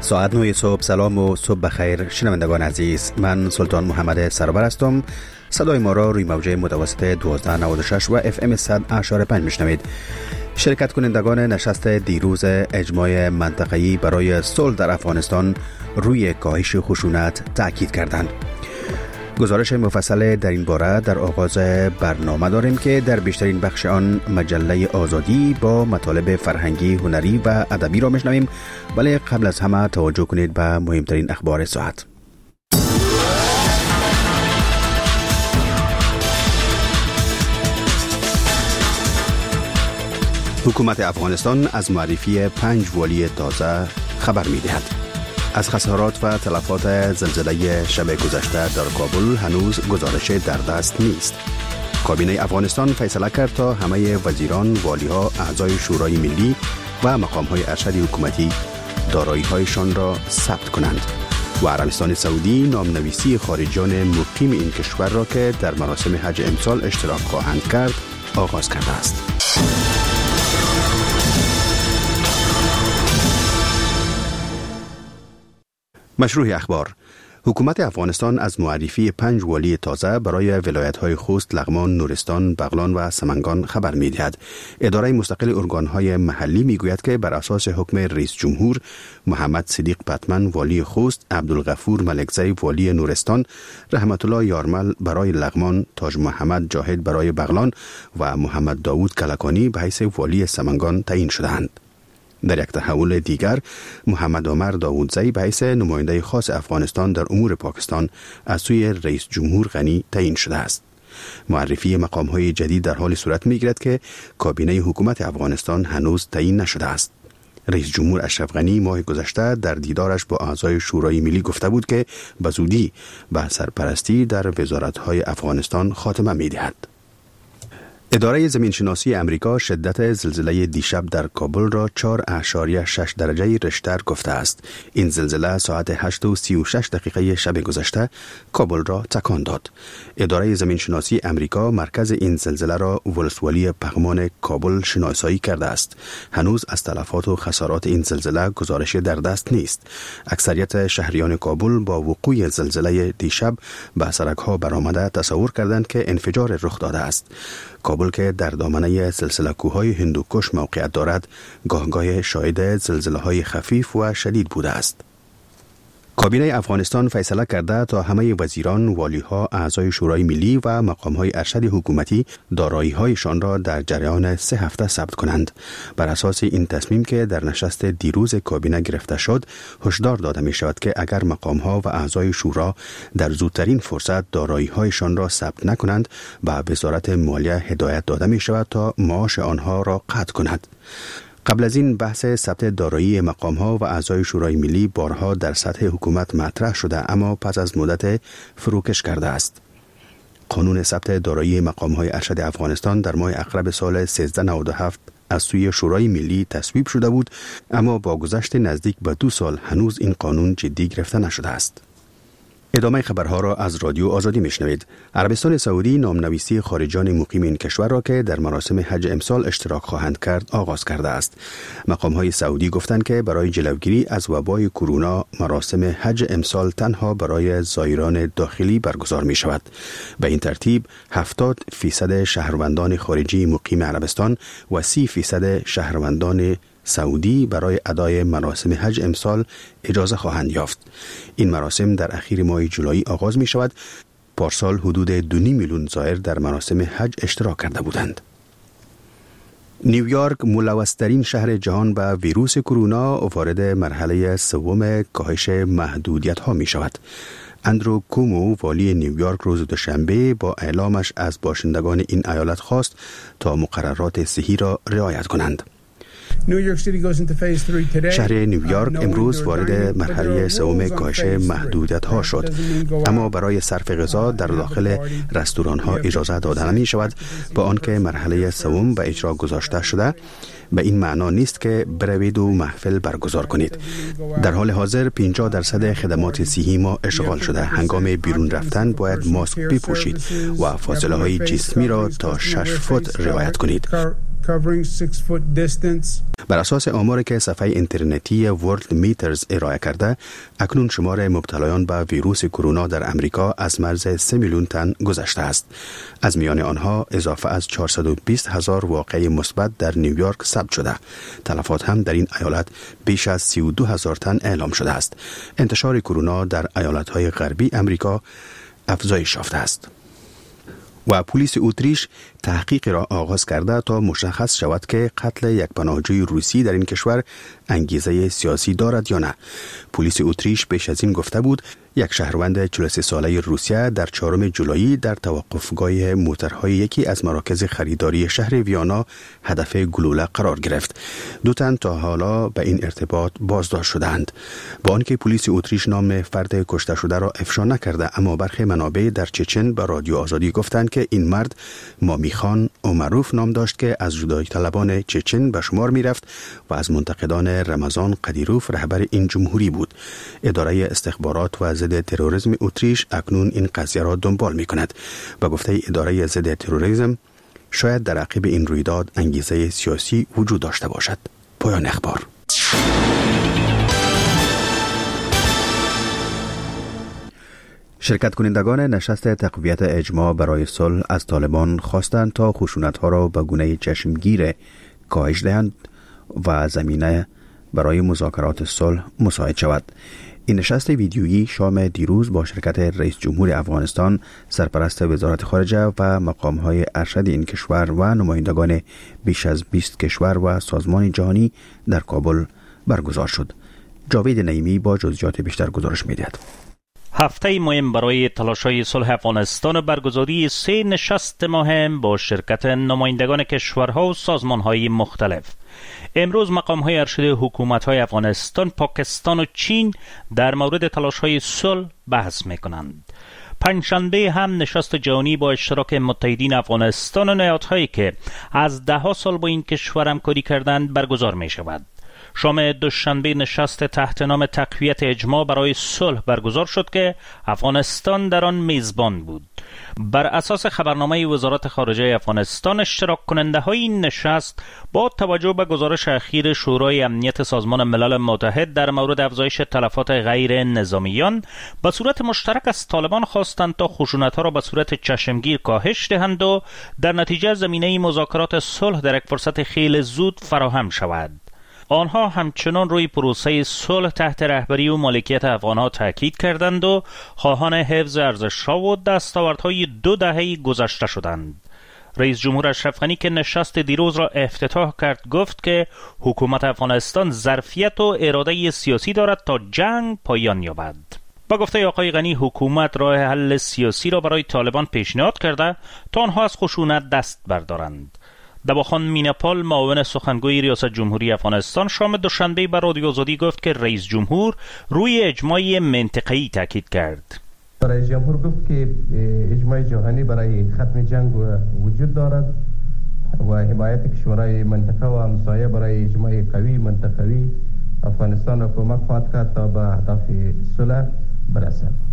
ساعت 9 صبح. سلام و صبح بخیر شنوندگان عزیز، من سلطان محمد سرور هستم. صدای ما را روی موجه متوسط 1296 و FM 100.5 میشنوید. شرکت کنندگان نشست دیروز اجماع منطقه‌ای برای صلح در افغانستان روی کاهش خشونت تاکید کردند. گزارش مفصل در این باره در آغاز برنامه داریم که در بیشترین بخش آن مجله آزادی با مطالب فرهنگی، هنری و ادبی را میشنویم، ولی قبل از همه توجه کنید به مهمترین اخبار ساعت. حکومت افغانستان از معرفی 5 والی تازه خبر می‌دهد. از خسارات و تلفات زلزله شب گذشته در کابل هنوز گزارش در دست نیست. کابینه افغانستان فیصله کرد تا همه وزیران، والی‌ها، اعضای شورای ملی و مقام‌های ارشد حکومتی دارایی‌هایشان را ثبت کنند. و عربستان سعودی نامنویسی خارجیان مقیم این کشور را که در مراسم حج امسال اشتراک خواهند کرد آغاز کرده است. مشروع اخبار. حکومت افغانستان از معرفی 5 والی تازه برای ولایت‌های خوست، لغمان، نورستان، بغلان و سمنگان خبر می‌دهد. اداره مستقل ارگان‌های محلی می‌گوید که بر اساس حکم رئیس جمهور، محمد صدیق پتمن والی خوست، عبدالغفور ملکزی والی نورستان، رحمت الله یارمل برای لغمان، تاج محمد جاهد برای بغلان و محمد داوود کلکانی به حیث والی سمنگان تعیین شدند. در یک تحول دیگر، محمد عمر داوودزی به حیث نماینده خاص افغانستان در امور پاکستان از سوی رئیس جمهور غنی تعیین شده است. معرفی مقام‌های جدید در حال صورت می‌گیرد که کابینه حکومت افغانستان هنوز تعیین نشده است. رئیس جمهور اشرف غنی ماه گذشته در دیدارش با اعضای شورای ملی گفته بود که به زودی به سرپرستی در وزارت‌های افغانستان خاتمه می‌دهد. اداره زمینشناسی امریکا شدت زلزله دیشب در کابل را 4.6 درجه ریشتر گفته است. این زلزله ساعت 8:36 شب گذشته کابل را تکان داد. اداره زمینشناسی امریکا مرکز این زلزله را ولسوالی پغمان کابل شناسایی کرده است. هنوز از تلفات و خسارات این زلزله گزارش در دست نیست. اکثریت شهریان کابل با وقوع زلزله دیشب به سرک‌ها برآمده تصور کردند که انفجار رخ داده است. کابل که در دامنه سلسله کوههای هندوکش موقعیت دارد، گاه شاهد زلزله‌های خفیف و شدید بوده است. کابینه افغانستان فیصله کرده تا همه وزیران، والی‌ها، اعضای شورای ملی و مقام‌های ارشد حکومتی دارایی‌هایشان را در جریان 3 هفته ثبت کنند. بر اساس این تصمیم که در نشست دیروز کابینه گرفته شد، هشدار داده می‌شود که اگر مقام‌ها و اعضای شورا در زودترین فرصت دارایی‌هایشان را ثبت نکنند، به وزارت مالیه هدایت داده می‌شود تا معاش آنها را قطع کند. قبل از این بحث ثبت دارایی مقام‌ها و اعضای شورای ملی بارها در سطح حکومت مطرح شده، اما پس از مدت فروکش کرده است. قانون ثبت دارایی مقام‌های ارشد افغانستان در ماه اغرب سال 1397 از سوی شورای ملی تصویب شده بود، اما با گذشت نزدیک به 2 سال هنوز این قانون جدی گرفته نشده است. ادامه خبرها را از رادیو آزادی میشنوید. عربستان سعودی نامنویسی خارجیان مقیم این کشور را که در مراسم حج امسال اشتراک خواهند کرد آغاز کرده است. مقام‌های سعودی گفتند که برای جلوگیری از وبای کرونا مراسم حج امسال تنها برای زائران داخلی برگزار می شود. به این ترتیب 70% شهروندان خارجی مقیم عربستان و 30% شهروندان سعودی برای ادای مراسم حج امسال اجازه خواهند یافت. این مراسم در اخیر ماه جولای آغاز می شود. پارسال حدود 2.5 میلیون زائر در مراسم حج اشتراک کرده بودند. نیویورک ملوث‌ترین شهر جهان به ویروس کرونا وارد مرحله 3 کاهش محدودیت‌ها می شود. اندرو کومو والی نیویورک روز دوشنبه با اعلامش از باشندگان این ایالت خواست تا مقررات صحی را رعایت کنند. شهر نیویورک امروز وارد مرحله 3 کاهش محدودیت‌ها شد، اما برای صرف غذا در داخل رستوران‌ها اجازه داده نمی‌شود. با آنکه مرحله 3 به اجرا گذاشته شده، به این معنا نیست که بروید و محفل برگزار کنید. در حال حاضر 50% خدمات صحی ما اشغال شده. هنگام بیرون رفتن باید ماسک بپوشید و فاصله های جسمی را تا 6 فوت رعایت کنید. covering 6 foot distance. بر اساس آماری که صفحه اینترنتی ورلد میترز ارائه کرده، اکنون شمار مبتلایان به ویروس کرونا در امریکا از مرز 3 میلیون تن گذشته است. از میان آنها اضافه از 420,000 واقعه مثبت در نیویورک ثبت شده. تلفات هم در این ایالت بیش از 32,000 تن اعلام شده است. انتشار کرونا در ایالت‌های غربی امریکا افزایش یافته است. و پلیس اتریش تحقیق را آغاز کرده تا مشخص شود که قتل یک پناهجوی روسی در این کشور انگیزه سیاسی دارد یا نه. پلیس اتریش پیش از این گفته بود یک شهروند 43 ساله روسیه در 4 جولای در توقفگاه موترهای یکی از مراکز خریداری شهر ویانا هدف گلوله قرار گرفت. 2 تن تا حالا به این ارتباط بازداشت شدند. با آنکه پلیس اتریش نام فرد کشته شده را افشا نکرده، اما برخی منابع در چچن به رادیو آزادی گفتند که این مرد مامیخان اومروف نام داشت که از جدایی طلبان چچن به شمار می رفت و از منتقدان رمضان قدیروف رهبر این جمهوری بود. اداره استخبارات و ضد تروریسم اتریش اکنون این قضیه را دنبال می کند. به گفته اداره ضد تروریسم شاید در عقب این رویداد انگیزه سیاسی وجود داشته باشد. پایان اخبار. شرکت کنندگان نشست تقویت اجماع برای صلح از طالبان خواستند تا خشونت‌ها را به گونه چشمگیر کاهش دهند و زمینه برای مذاکرات صلح مساعد شود. این نشست ویدیویی شام دیروز با شرکت رئیس جمهور افغانستان، سرپرست وزارت خارجه و مقام‌های ارشد این کشور و نمایندگان بیش از 20 کشور و سازمان جهانی در کابل برگزار شد. جاوید نعیمی با جزئیات بیشتر گزارش می‌دهد. هفته مهم برای تلاش‌های صلح افغانستان و برگزاری 3 نشست مهم با شرکت نمایندگان کشورها و سازمان‌های مختلف. امروز مقام‌های ارشد حکومت‌های افغانستان، پاکستان و چین در مورد تلاش‌های صلح بحث می‌کنند. پنجشنبه هم نشست جهانی با اشتراک متحدین افغانستان و نهادهایی که از 10 سال با این کشور همکاری کردند برگزار می‌شود. شام دوشنبه نشست تحت نام تقویت اجماع برای صلح برگزار شد که افغانستان در آن میزبان بود. بر اساس خبرنامه وزارت خارجه افغانستان، اشتراک کننده های این نشست با توجه به گزارش اخیر شورای امنیت سازمان ملل متحد در مورد افزایش تلفات غیر نظامیان به صورت مشترک از طالبان خواستند تا خشونت‌ها را به صورت چشمگیر کاهش دهند و در نتیجه زمینه مذاکرات صلح در یک فرصت خیلی زود فراهم شود. آنها همچنان روی پروسه صلح تحت رهبری و مالکیت افغانها تاکید کردند و خواهان حفظ ارزش‌ها و دستاوردهای 2 دهه گذشته شدند. رئیس جمهور اشرف غنی که نشست دیروز را افتتاح کرد گفت که حکومت افغانستان ظرفیت و اراده سیاسی دارد تا جنگ پایان یابد. با گفته آقای غنی، حکومت راه حل سیاسی را برای طالبان پیشنهاد کرده تا آنها از خشونت دست بردارند. دواخان میناپال، معاون سخنگوی ریاست جمهوری افغانستان، شام دوشنبه بر رادیو آزادی گفت که رئیس جمهور روی اجماع منطقه‌ای تاکید کرد. رئیس جمهور گفت که اجماع جهانی برای ختم جنگ وجود دارد و حمایت کشورهای منطقه و همسایه برای اجماع قوی منطقوی افغانستان را کمک خواهد کرد تا به هدف صلح برسد.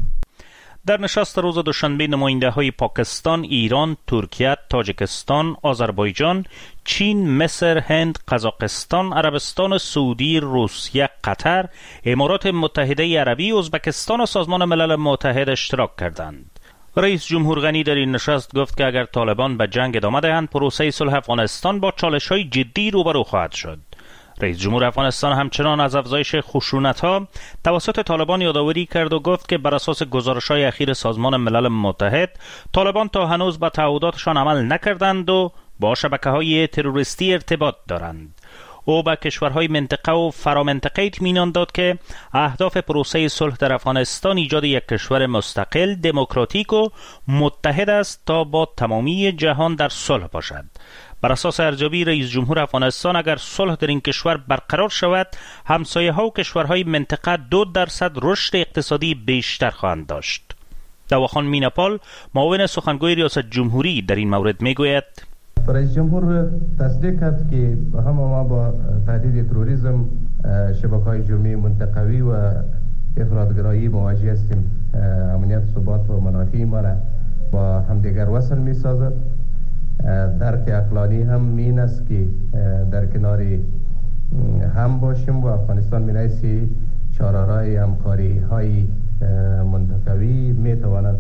در نشست روز دوشنبه نماینده‌های پاکستان، ایران، ترکیه، تاجیکستان، آذربایجان، چین، مصر، هند، قزاقستان، عربستان سعودی، روسیه، قطر، امارات متحده عربی، ازبکستان و سازمان ملل متحد اشتراک کردند. رئیس جمهور غنی در این نشست گفت که اگر طالبان به جنگ ادامه دهند، پروسه صلح افغانستان با چالش‌های جدی روبرو خواهد شد. رئیس جمهور افغانستان همچنان از افزایش خشونت‌ها توسط طالبان یادآوری کرد و گفت که بر اساس گزارش‌های اخیر سازمان ملل متحد، طالبان تا هنوز به تعهداتشان عمل نکردند و با شبکه‌های تروریستی ارتباط دارند. او به کشورهای منطقه و فرامنطقه اطمینان داد که اهداف پروسه صلح در افغانستان ایجاد یک کشور مستقل، دموکراتیک و متحد است تا با تمامی جهان در صلح باشد. بر اساس ارزیابی رئیس جمهور افغانستان، اگر صلح در این کشور برقرار شود، همسایه‌ها و کشورهای منطقه 2% رشد اقتصادی بیشتر خواهند داشت. دواخان میناپال، معاون سخنگوی ریاست جمهوری، در این مورد میگوید: رئیس جمهور تصدیق کرد که هم ما با تهدید تروریسم، شبکه‌های جرمی منطقوی و افراطگرایی مواجه هستیم. امنیت، ثبات و منافع ما را با همدیگر وصل می‌سازد. درک عقلانی هم این است که در کنار هم باشیم و افغانستان من حیث چهارراه همکاری های منطقوی می تواند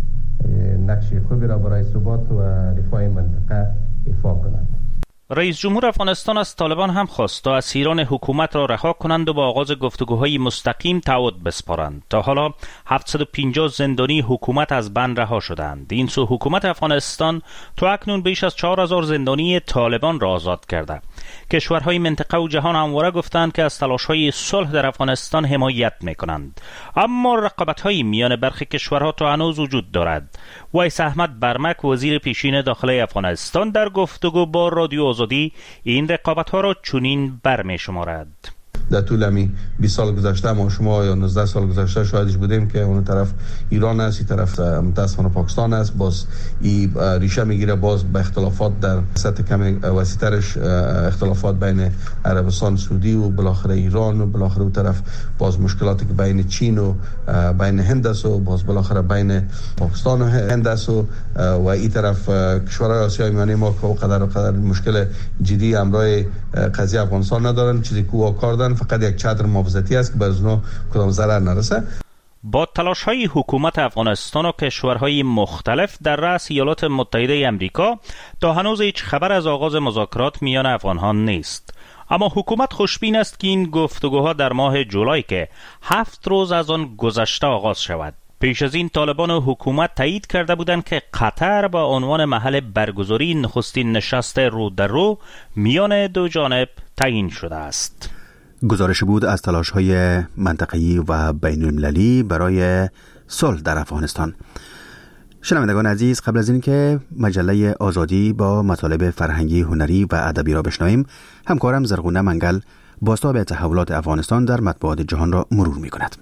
نقش خوبی را برای ثبات و رفاه منطقه ایفا کند. رئیس جمهور افغانستان از طالبان هم خواست تا اسیران حکومت را رها کنند و با آغاز گفتگوهای مستقیم تعهد بسپارند. تا حالا 750 زندانی حکومت از بند رها شدند. این سو حکومت افغانستان تا اکنون بیش از 4000 زندانی طالبان را آزاد کرده. کشورهای منطقه و جهان همواره گفتند که از تلاش‌های صلح در افغانستان حمایت می‌کنند، اما رقابت‌های میان برخی کشورها تا هنوز وجود دارد. ویس احمد برمک وزیر پیشین داخلی افغانستان در گفتگو با رادیو آزادی این رقابت‌ها را چنین برمی‌شمارد: در طول همین 20 سال گذشته ما شما یا 19 سال گذشته شاهدش بودیم که اون طرف ایران است، این طرف متاسفانه پاکستان است. باز این ریشه میگیره باز به اختلافات در سطح کمی وسیع‌ترش، اختلافات بین عربستان سعودی و بالاخره ایران و بالاخره اون طرف باز مشکلاتی که بین چین و بین هند است و باز بالاخره بین پاکستان و هند است و این طرف کشورهای آسیای میانه ما که قدر مشکل جدی امرای قضیه افغانستان ندارن، چیزی که واکار دارن، فقط یک چادر محافظتی است که بر اونها کدام ضرر نرسه. با تلاش‌های حکومت افغانستان و کشورهای مختلف در رأس ایالات متحده آمریکا تا هنوز هیچ خبر از آغاز مذاکرات میان افغان‌ها نیست. اما حکومت خوشبین است که این گفتگوها در ماه جولای که 7 روز از آن گذشته آغاز شود. پیش از این طالبان و حکومت تایید کرده بودند که قطر با عنوان محل برگزاری نخستین نشست رو در رو میان دو جانب تعیین شده است. گزارش بود از تلاش‌های منطقه‌ای و بین‌المللی برای صلح در افغانستان. شنوندگان عزیز، قبل از اینکه مجله آزادی با مطالب فرهنگی، هنری و ادبی را بشنویم، همکارم زرغونه منگل بازتاب تحولات افغانستان در مطبوعات جهان را مرور می‌کند.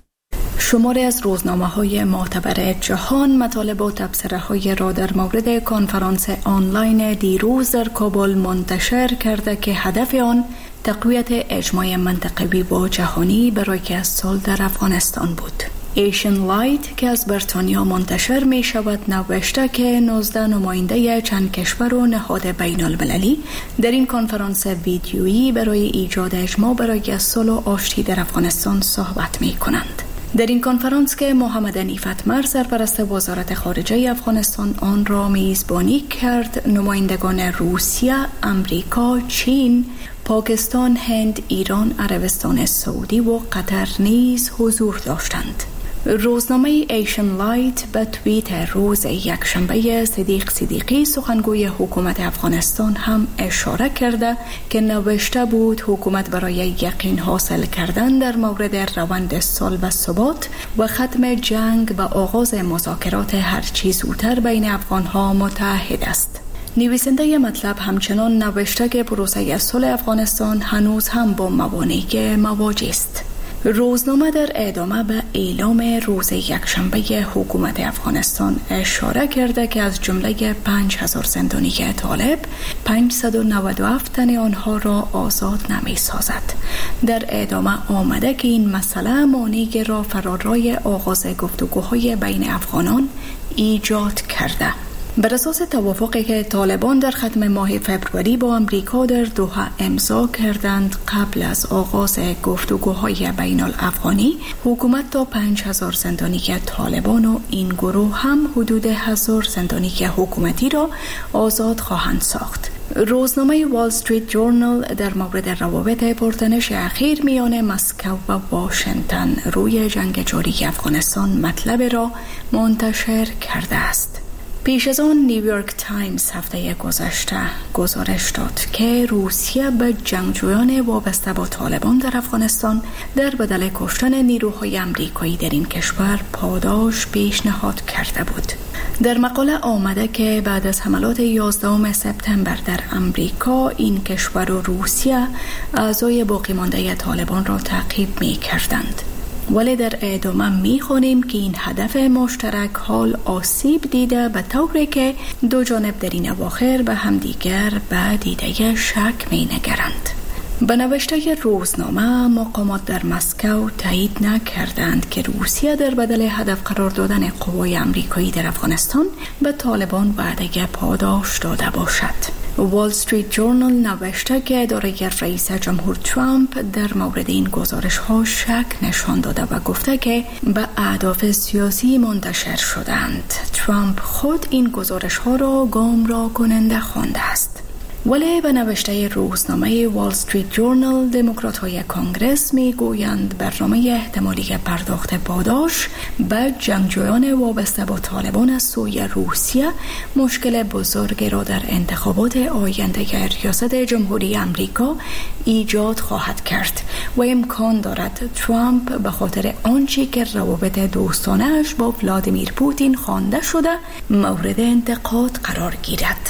شماری از روزنامه‌های معتبر جهان مطالب و تبصره‌های را در مورد کنفرانس آنلاین دیروز در کابل منتشر کرده که هدف آن تقویت اجماع منطقوی و جهانی برای صلح در افغانستان بود. ایشن لایت که از بریتانیا منتشر می شود نوشته که 19 نماینده چند کشور و نهاد بین المللی در این کنفرانس ویدیویی برای ایجاد اجماع برای صلح و آشتی در افغانستان صحبت می کنند. در این کنفرانس که محمد حنیف اتمر سرپرست وزارت خارجه افغانستان آن را میزبانی کرد، نمایندگان روسیه، امریکا، چین، پاکستان، هند، ایران، عربستان سعودی و قطر نیز حضور داشتند. روزنامه ایشن لایت به توییت روز یکشنبه صدیقی سخنگوی حکومت افغانستان هم اشاره کرده که نوشته بود حکومت برای یقین حاصل کردن در مورد روند صلح و ثبات و ختم جنگ و آغاز مذاکرات هرچی زودتر بین افغانها متحد است. نویسنده مطلب همچنان نوشته که پروسه صلح افغانستان هنوز هم با موانع مواجه است. روزنامه در ادامه به اعلام روز یکشنبه حکومت افغانستان اشاره کرده که از جمله 5000 زندانی طالب 597 تن آنها را آزاد نمی سازد. در ادامه آمده که این مسئله مانعی را فرارای آغاز گفتگوهای بین افغانان ایجاد کرده. بر اساس توافقی که طالبان در ختم ماه فبروری با امریکا در دوحه امضا کردند قبل از آغاز گفتگوهای بین الافغانی، حکومت تا 5000 زندانی طالبان و این گروه هم حدود 1000 زندانی حکومتی را آزاد خواهند ساخت. روزنامه وال استریت جورنال در مورد روابط پرتنش اخیر میان مسکو و واشنگتن روی جنگ جاری افغانستان مطلب را منتشر کرده است. پیش از آن نیویورک تایمز هفته گذشته گزارش داد که روسیه به جنگجویان وابسته با طالبان در افغانستان در بدل کشتن نیروهای آمریکایی در این کشور پاداش پیشنهاد کرده بود. در مقاله آمده که بعد از حملات 11 سپتامبر در امریکا این کشور و روسیه اعضای باقی مانده طالبان را تعقیب می کردند. ولی در ادامه می‌خوانیم که این هدف مشترک حال آسیب دیده به طوری که دو جانب در این اواخر به همدیگر به دیده شک می‌نگرند. به نوشته روزنامه، مقامات در مسکو تایید نکردند که روسیه در بدل هدف قرار دادن قوای امریکایی در افغانستان به طالبان وعده پاداش داده باشد. وال استریت جورنال نوشته که اداره رئیس جمهور ترامپ در مورد این گزارش ها شک نشان داده و گفته که به اهداف سیاسی منتشر شدند. ترامپ خود این گزارش ها را گمراه کننده خوانده است. ولی به نوشته روزنامه وال استریت جورنال، دموکرات های کانگرس می گویند برنامه احتمالی پرداخت پاداش به جنگجویان وابسته با طالبان از سوی روسیه مشکل بزرگی را در انتخابات آینده ریاست جمهوری امریکا ایجاد خواهد کرد و امکان دارد ترامپ به خاطر آنچه که روابط دوستانه اش با ولادیمیر پوتین خوانده شده مورد انتقاد قرار گیرد.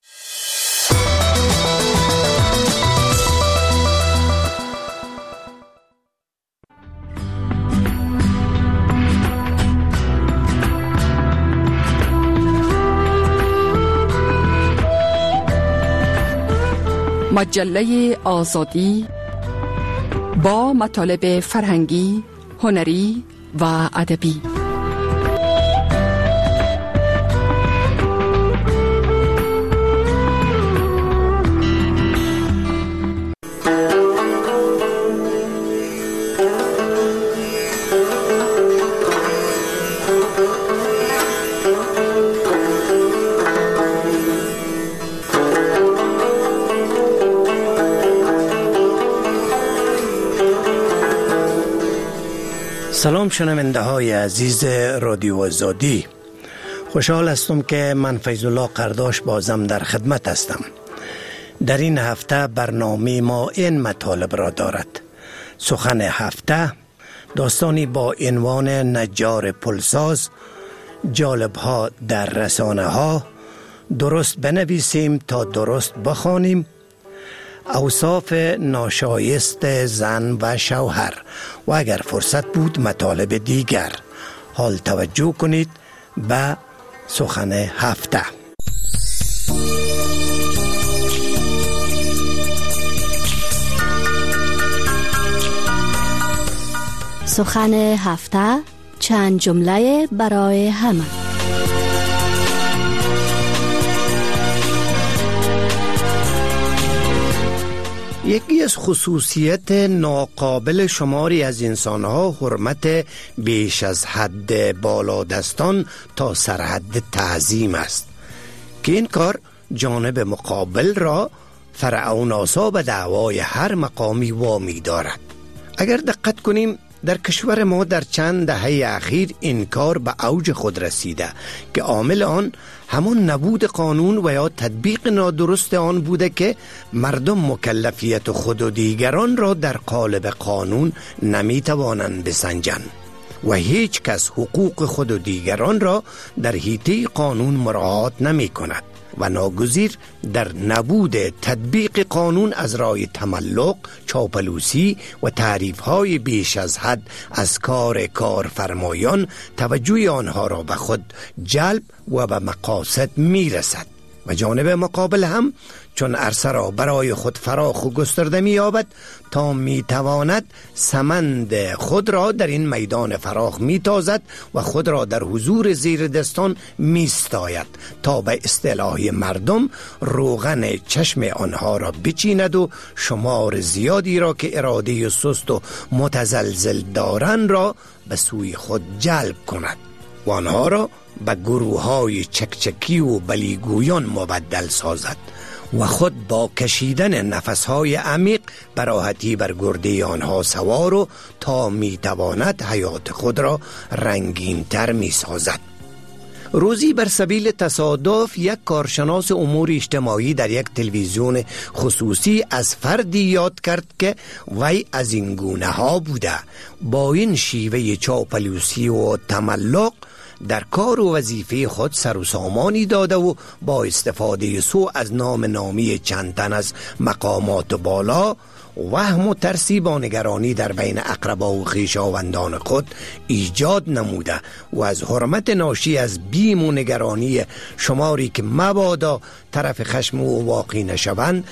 مجله آزادی با مطالب فرهنگی، هنری و ادبی. سلام شنونده های عزیز رادیو آزادی، خوشحال هستم که من فیض الله قرداش بازم در خدمت هستم. در این هفته برنامه ما این مطالب را دارد: سخن هفته، داستانی با عنوان نجار پلساز، جالب ها در رسانه ها، درست بنویسیم تا درست بخوانیم، اوصاف ناشایست زن و شوهر و اگر فرصت بود مطالب دیگر. حال توجه کنید به سخن هفته. سخن هفته، چند جمله برای همه. یکی از خصوصیت ناقابل شماری از انسانها حرمت بیش از حد بالادستان تا سرحد تعظیم است که این کار جانب مقابل را فرعوناسا به دعوای هر مقامی وامی دارد. اگر دقت کنیم در کشور ما در چند دهه اخیر این کار به اوج خود رسیده که عامل آن همون نبود قانون و یا تطبیق نادرست آن بوده که مردم مکلفیت خود و دیگران را در قالب قانون نمیتوانند بسنجند و هیچ کس حقوق خود و دیگران را در حیطه قانون مراعات نمی کند و ناگزیر در نبود تطبیق قانون از رای تملق، چاپلوسی و تعریف‌های بیش از حد از کارفرمایان توجه آنها را به خود جلب و به مقاصد می‌رسد و جانب مقابل هم چون عرصه را برای خود فراخ و گسترده می‌یابد تا می‌تواند سمند خود را در این میدان فراخ می‌تازد و خود را در حضور زیر دستان می‌ستاید تا به اصطلاح مردم روغن چشم آنها را بچیند و شمار زیادی را که اراده سست و متزلزل دارند را به سوی خود جلب کند و آنها را به گروه‌های چکچکی و بلیگویان مبدل سازد و خود با کشیدن نفسهای عمیق براحتی بر گرده آنها سوار و تا میتواند حیات خود را رنگین تر می سازد. روزی بر سبیل تصادف یک کارشناس امور اجتماعی در یک تلویزیون خصوصی از فردی یاد کرد که وی از این گونه ها بوده، با این شیوه چاپلوسی و تملق در کار و وظیفه خود سر و سامانی داده و با استفاده سوء از نامی چند تن از مقامات بالا وهم و ترسی با نگرانی در بین اقربا و خویشاوندان خود ایجاد نموده و از حرمت ناشی از بیم و نگرانی شماری که مبادا طرف خشم و واقعی نشوند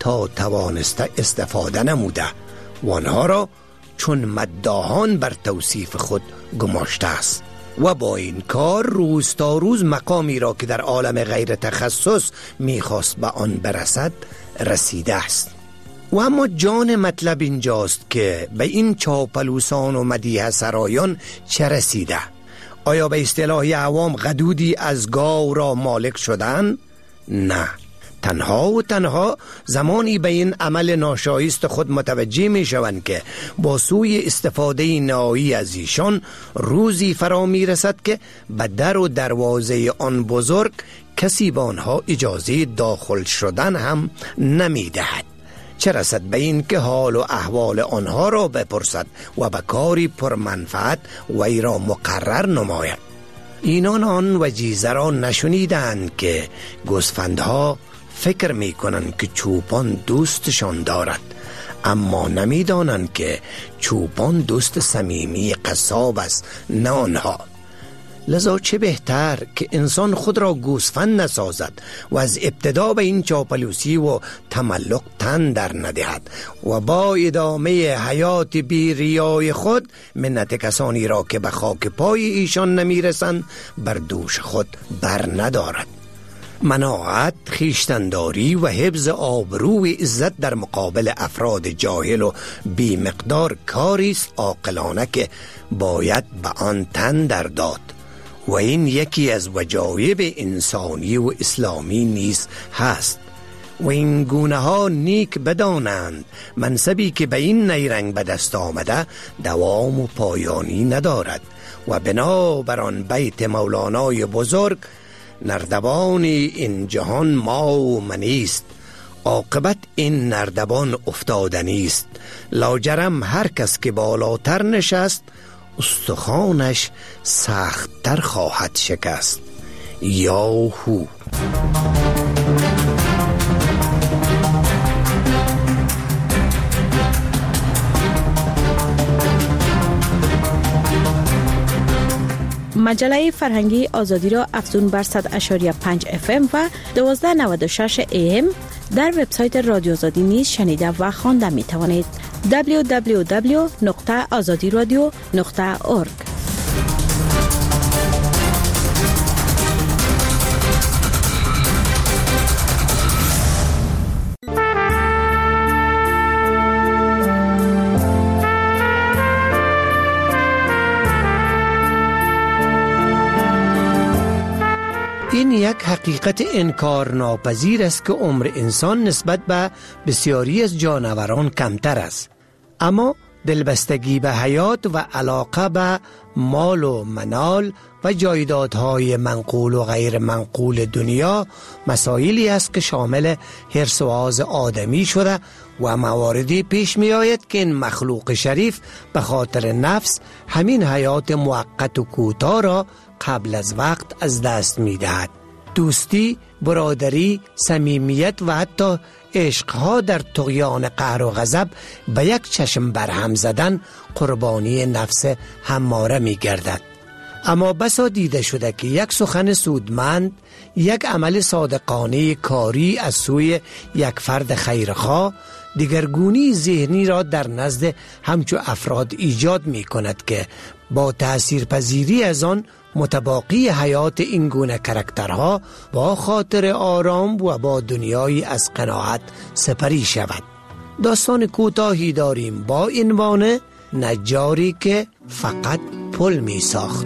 تا توانسته استفاده نموده و آنها را چون مداحان بر توصیف خود گماشته است و با این کار روز تا روز مقامی را که در عالم غیر تخصص میخواست به آن برسد رسیده است. و اما جان مطلب اینجاست که به این چاپلوسان و مدیح سرایان چه رسیده؟ آیا به اصطلاح عوام غدودی از گاو را مالک شدن؟ نه، تنها و تنها زمانی به این عمل ناشایست خود متوجه می شوند که با سوی استفاده نهایی از ایشان روزی فرا می رسد که به در و دروازه آن بزرگ کسی به آنها اجازه داخل شدن هم نمی دهد، چه رسد به این که حال و احوال آنها را بپرسد و به کاری پرمنفعت وی را مقرر نماید. اینان آن وجیزه را نشنیدند که گوسفندها فکر می کنند که چوپان دوستشان دارد، اما نمی دانند که چوپان دوست صمیمی قصاب است، نه آنها. لذا چه بهتر که انسان خود را گوسفند نسازد و از ابتدا به این چاپلوسی و تملق تن در ندهد و با ادامه حیات بی ریای خود منت کسانی را که به خاک پای ایشان نمی رسند بر دوش خود بر ندارد. مناعت، خیشتنداری و حفظ آبرو و عزت در مقابل افراد جاهل و بی مقدار کاری است عاقلانه که باید به آن تن در داد و این یکی از وجایب انسانی و اسلامی نیز هست و این گونه ها نیک بدانند منصبی که به این نیرنگ به دست آمده دوام و پایانی ندارد و بنابران بیت مولانای بزرگ نردبان این جهان ما و منیست، عاقبت این نردبان افتادنیست، لاجرم هر کس که بالاتر نشست استخوانش سخت‌تر خواهد شکست. یاهو. مجله فرهنگی آزادی را افزون بر 100.5 FM و 1296 AM در وبسایت رادیو آزادی نیز شنیده و خوانده می توانید. www.azadiradio.org. این یک حقیقت انکار ناپذیر است که عمر انسان نسبت به بسیاری از جانوران کمتر است، اما دلبستگی به حیات و علاقه به مال و منال و جایدادهای منقول و غیر منقول دنیا مسائلی است که شامل حرص و آز آدمی شده و مواردی پیش می آید که این مخلوق شریف به خاطر نفس همین حیات موقت و کوتاه را قبل از وقت از دست می دهد. دوستی، برادری، صمیمیت و حتی عشقها در طغیان قهر و غضب به یک چشم برهم زدن قربانی نفس هماره می گردد. اما بسا دیده شده که یک سخن سودمند، یک عمل صادقانه کاری از سوی یک فرد خیرخواه دیگرگونی ذهنی را در نزد همچو افراد ایجاد می کند که با تأثیرپذیری از آن متباقی حیات این گونه کرکترها با خاطر آرام و با دنیایی از قناعت سپری شود. داستان کوتاهی داریم با عنوان نجاری که فقط پل می ساخت.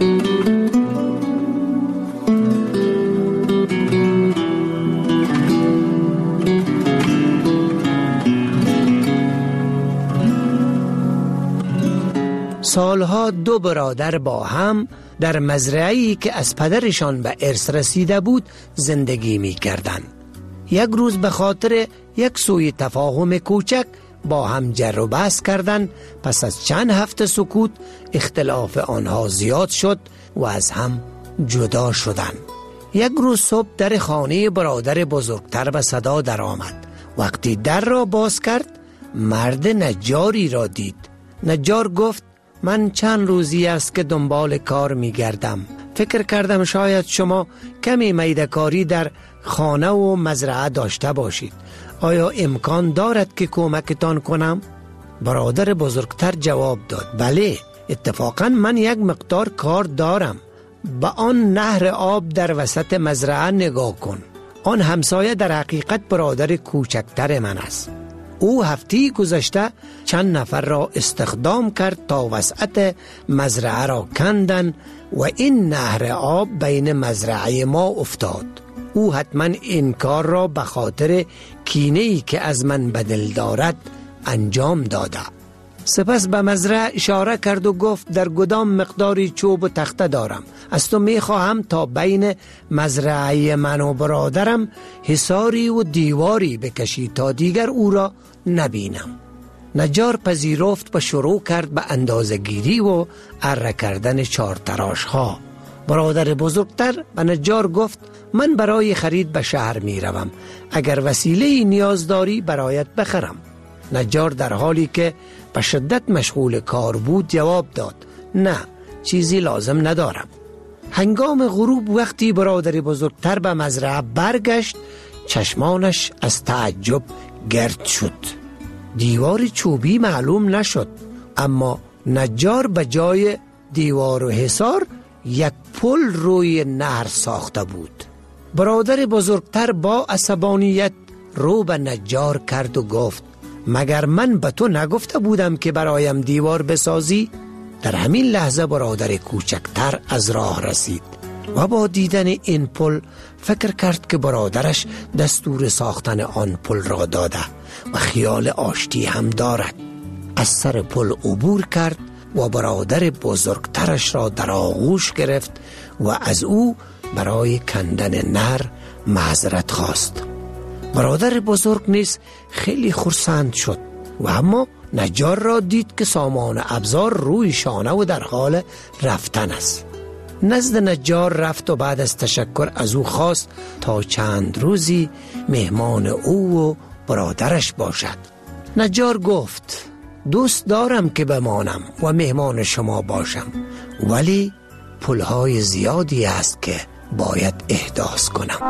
سالها دو برادر با هم در مزرعه‌ای که از پدرشان به ارث رسیده بود زندگی می کردند. یک روز به خاطر یک سوء تفاهم کوچک با هم جر و بحث کردند. پس از چند هفته سکوت اختلاف آنها زیاد شد و از هم جدا شدند. یک روز صبح در خانه برادر بزرگتر به صدا در آمد. وقتی در را باز کرد مرد نجاری را دید. نجار گفت: من چند روزی است که دنبال کار می گردم. فکر کردم شاید شما کمی میده‌کاری در خانه و مزرعه داشته باشید. آیا امکان دارد که کمکتان کنم؟ برادر بزرگتر جواب داد بله، اتفاقا من یک مقدار کار دارم. به آن نهر آب در وسط مزرعه نگاه کن. آن همسایه در حقیقت برادر کوچکتر من است. او هفته گذشته چند نفر را استخدام کرد تا وسعت مزرعه را کندن و این نهر آب بین مزرعه ما افتاد. او حتما این کار را به خاطر کینه‌ای که از من به دل دارد انجام داده. سپس به مزرعه اشاره کرد و گفت در گدام مقداری چوب و تخته دارم. از تو می خواهم تا بین مزرعه من و برادرم حصاری و دیواری بکشی تا دیگر او را نبینم. نجار پذیرفت و شروع کرد به اندازه‌گیری و اره کردن چارتراش ها. برادر بزرگتر به نجار گفت من برای خرید به شهر می روم. اگر وسیله نیاز داری برایت بخرم. نجار در حالی که به شدت مشغول کار بود جواب داد نه، چیزی لازم ندارم. هنگام غروب وقتی برادر بزرگتر به مزرعه برگشت چشمانش از تعجب گرد شد. دیوار چوبی معلوم نشد، اما نجار به جای دیوار و حصار یک پل روی نهر ساخته بود. برادر بزرگتر با عصبانیت رو به نجار کرد و گفت مگر من به تو نگفته بودم که برایم دیوار بسازی؟ در همین لحظه برادر کوچکتر از راه رسید و با دیدن این پل فکر کرد که برادرش دستور ساختن آن پل را داده و خیال آشتی هم دارد. از سر پل عبور کرد و برادر بزرگترش را در آغوش گرفت و از او برای کندن نهر معذرت خواست. برادر بزرگ نیز خیلی خرسند شد و اما نجار را دید که سامان ابزار روی شانه و در حال رفتن است. نزد نجار رفت و بعد از تشکر از او خواست تا چند روزی مهمان او و برادرش باشد. نجار گفت دوست دارم که بمانم و مهمان شما باشم، ولی پولهای زیادی است که باید احداث کنم.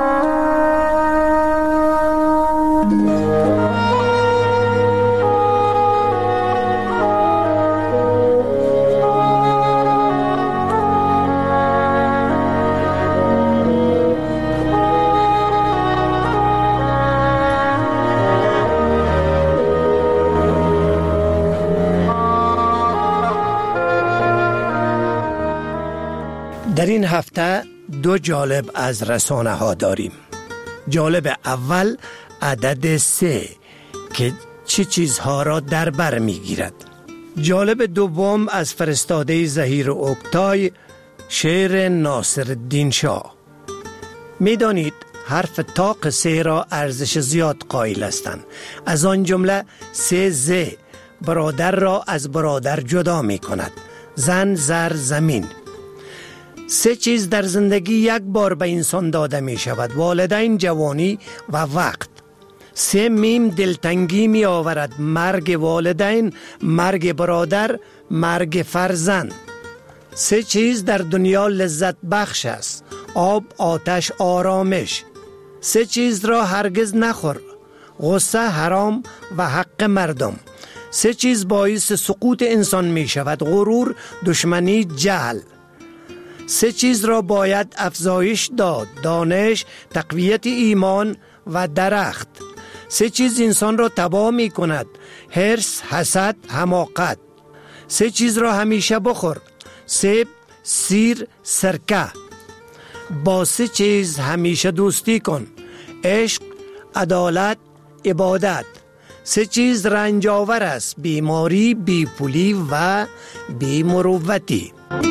در این هفته دو جالب از رسانه ها داریم. جالب اول عدد 3 که چه چیزها را در بر می گیرد. جالب دوم از فرستاده ظهیر اوکتای شعر ناصرالدین شاه. می دانید حرف تاق 3 را ارزش زیاد قائل هستند. از آن جمله 3 ز برادر را از برادر جدا می کند. زن، زر، زمین. 3 چیز در زندگی یک بار به انسان داده می شود: والدین، جوانی و وقت. 3 میم دلتنگی می آورد: مرگ والدین، مرگ برادر، مرگ فرزند. 3 چیز در دنیا لذت بخش است: آب، آتش، آرامش. 3 چیز را هرگز نخور: غصه، حرام و حق مردم. 3 چیز باعث سقوط انسان می شود: غرور، دشمنی، جهل. 3 چیز را باید افزایش داد: دانش، تقویت ایمان و درخت. 3 چیز انسان را تباه می کند: حرص، حسد، حماقت. 3 چیز را همیشه بخور: سیب، سیر، سرکه. با 3 چیز همیشه دوستی کن: عشق، عدالت، عبادت. 3 چیز رنج آور است: بیماری، بیپولی و بیمروتی.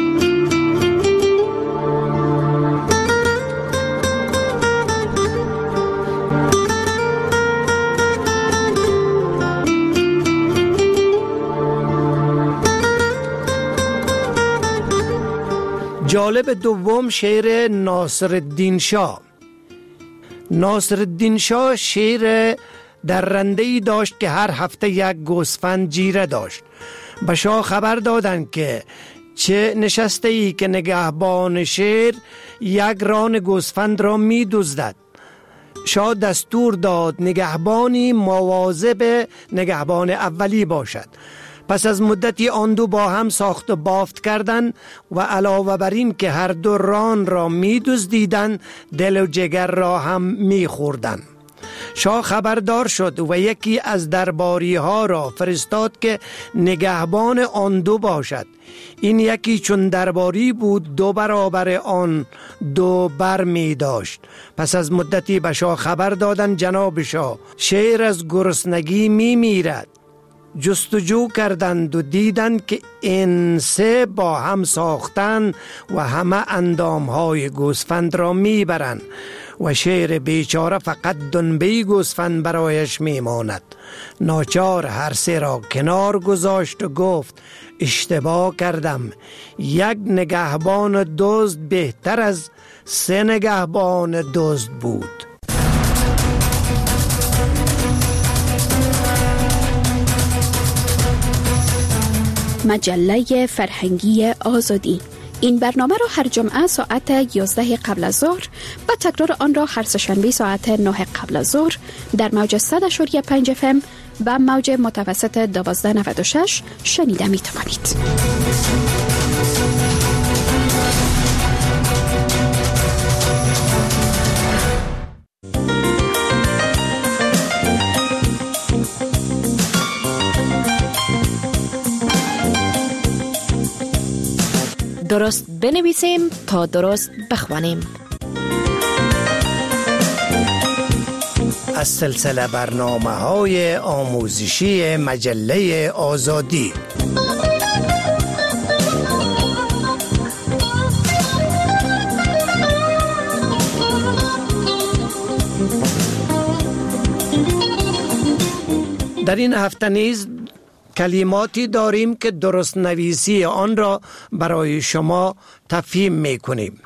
جالب دوم شعر ناصرالدین شاه. ناصرالدین شاه شعر درنده‌ای داشت که هر هفته یک گوسفند جیره داشت. به شاه خبر دادند که چه نشسته ای که نگهبان شهر یک ران گوسفند را می دزدد. شاه دستور داد نگهبانی مواظب نگهبان اولی باشد. پس از مدتی آن دو با هم ساخت و بافت کردند و علاوه بر این که هر دو ران را می دزدیدند، دل و جگر را هم می خوردند. شاه خبردار شد و یکی از درباری ها را فرستاد که نگهبان آن دو باشد. این یکی چون درباری بود 2 برابر آن 2 بر می داشت. پس از مدتی به شاه خبر دادند جناب شاه شیر از گرسنگی می میرد. جستجو کردند و دیدند که این 3 با هم ساختند و همه اندامهای گوسفند را میبرند و شیر بیچاره فقط دنبه گوسفند برایش میماند. ناچار هر 3 را کنار گذاشت و گفت اشتباه کردم. 1 نگهبان دزد بهتر از 3 نگهبان دزد بود. مجله فرهنگی آزادی. این برنامه را هر جمعه ساعت 11 قبل از ظهر و تکرار آن را هر سه‌شنبه ساعت 9 قبل از ظهر در موج 100.5 FM و موج متوسط 1296 شنیده می توانید. درست بنویسیم تا درست بخوانیم. از سلسله برنامه‌های آموزشی مجله آزادی. در این هفته نیز کلماتی داریم که درست نویسی آن را برای شما تفهیم میکنیم.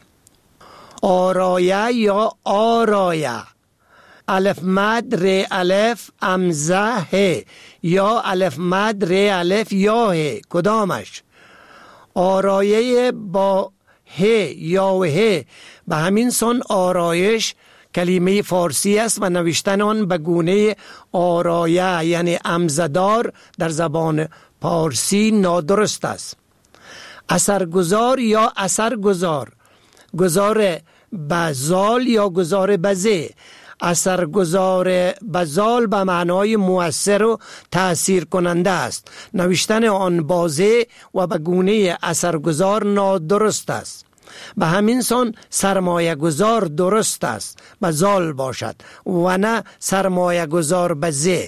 آرایه یا آرایه، الف مد ر الف امزه ه یا الف مد ر الف یا ه، کدامش؟ آرایه با ه یا ه به همین سان آرایش کلمه فارسی است و نوشتن آن به گونه آرایه یعنی امزدار در زبان فارسی نادرست است. اثرگذار یا اثرگذار، گذار بزال یا گذار بزه. اثرگذار بزال به معنای مؤثر و تأثیر کننده است. نوشتن آن بازه و به گونه اثرگذار نادرست است. به همین سان سرمایه گذار درست است بزال باشد و نه سرمایه گذار بزه.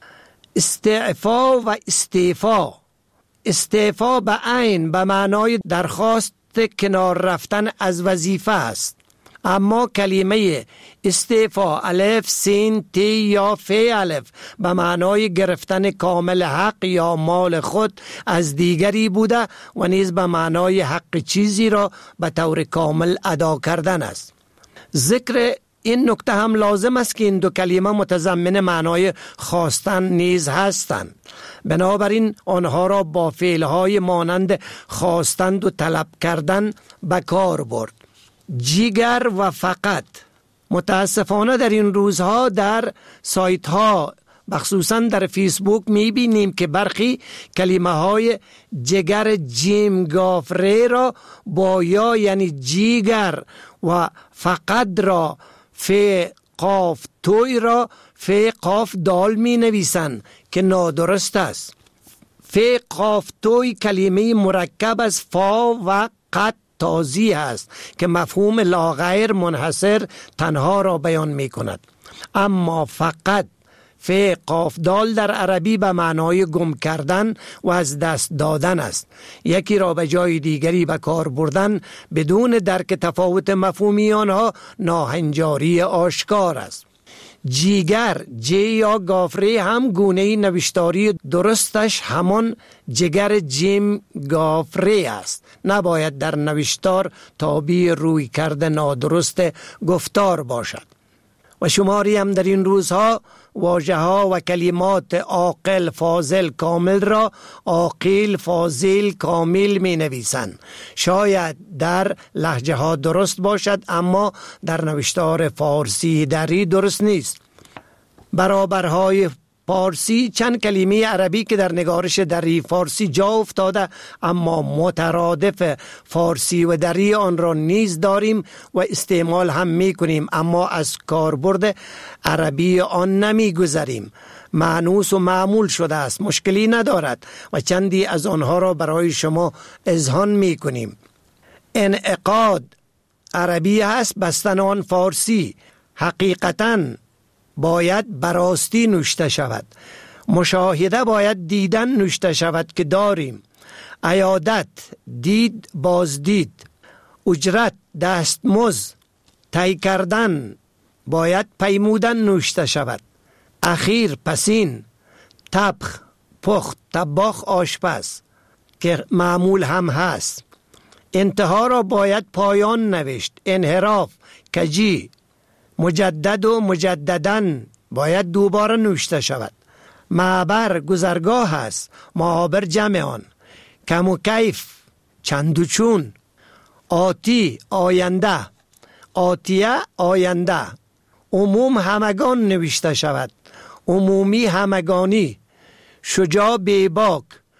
استعفا و استعفا، استعفا به عین به معنای درخواست کنار رفتن از وظیفه است، اما کلمه استعفا الف سین تی یا ف الف به معنای گرفتن کامل حق یا مال خود از دیگری بوده و نیز به معنای حق چیزی را به طور کامل ادا کردن است. ذکر این نکته هم لازم است که این 2 کلمه متضمن معنای خواستن نیز هستند. بنابراین آنها را با فعلهای مانند خواستند و طلب کردن به کار برد. جیگر و فقط. متاسفانه در این روزها در سایت ها مخصوصا در فیسبوک میبینیم که برخی کلمه های جگر جیم گاف ری را با یا یعنی جیگر و فقط را ف قاف توی را ف قاف دال می نویسند که نادرست است. ف قاف توی کلمه مرکب از فا و قط تازی است که مفهوم لاغیر منحصر تنها را بیان می کند. اما فقط ف قاف دال در عربی به معنای گم کردن و از دست دادن است. یکی را به جای دیگری به کار بردن بدون درک تفاوت مفهومی آنها ناهنجاری آشکار است. جیگر جی یا گافری هم گونه نوشتاری درستش همان جگر جیم گافری است. نباید در نوشتار تابع روی کرده نادرست گفتار باشد. و شماری هم در این روزها واژه ها و کلمات عاقل، فاضل، کامل را عاقل، فاضل، کامل می نویسند. شاید در لهجه ها درست باشد اما در نوشتار فارسی دری درست نیست. برابرهای فارسی چند کلمه عربی که در نگارش دری فارسی جا افتاده اما مترادف فارسی و دری آن را نیز داریم و استعمال هم می کنیم اما از کاربرد عربی آن نمی گذریم. مانوس و معمول شده است، مشکلی ندارد و چندی از آنها را برای شما اذعان می کنیم. انعقاد عربی هست، بستن آن فارسی. حقیقتاً باید براستی نوشته شود. مشاهده باید دیدن نوشته شود که داریم. عیادت دید بازدید. اجرت دستمزد. طی کردن باید پیمودن نوشته شود. اخیر پسین. طبخ پخت. طباخ آشپز که معمول هم هست. انتها را باید پایان نوشت. انحراف کجی. مجدد و مجددن باید دوباره نوشته شود. معبر گذرگاه است، معابر جمع آن. کم و کیف چند و چون. آتی آینده. آتیه آینده. عموم همگان نوشته شود. عمومی همگانی. شجاع بیباک.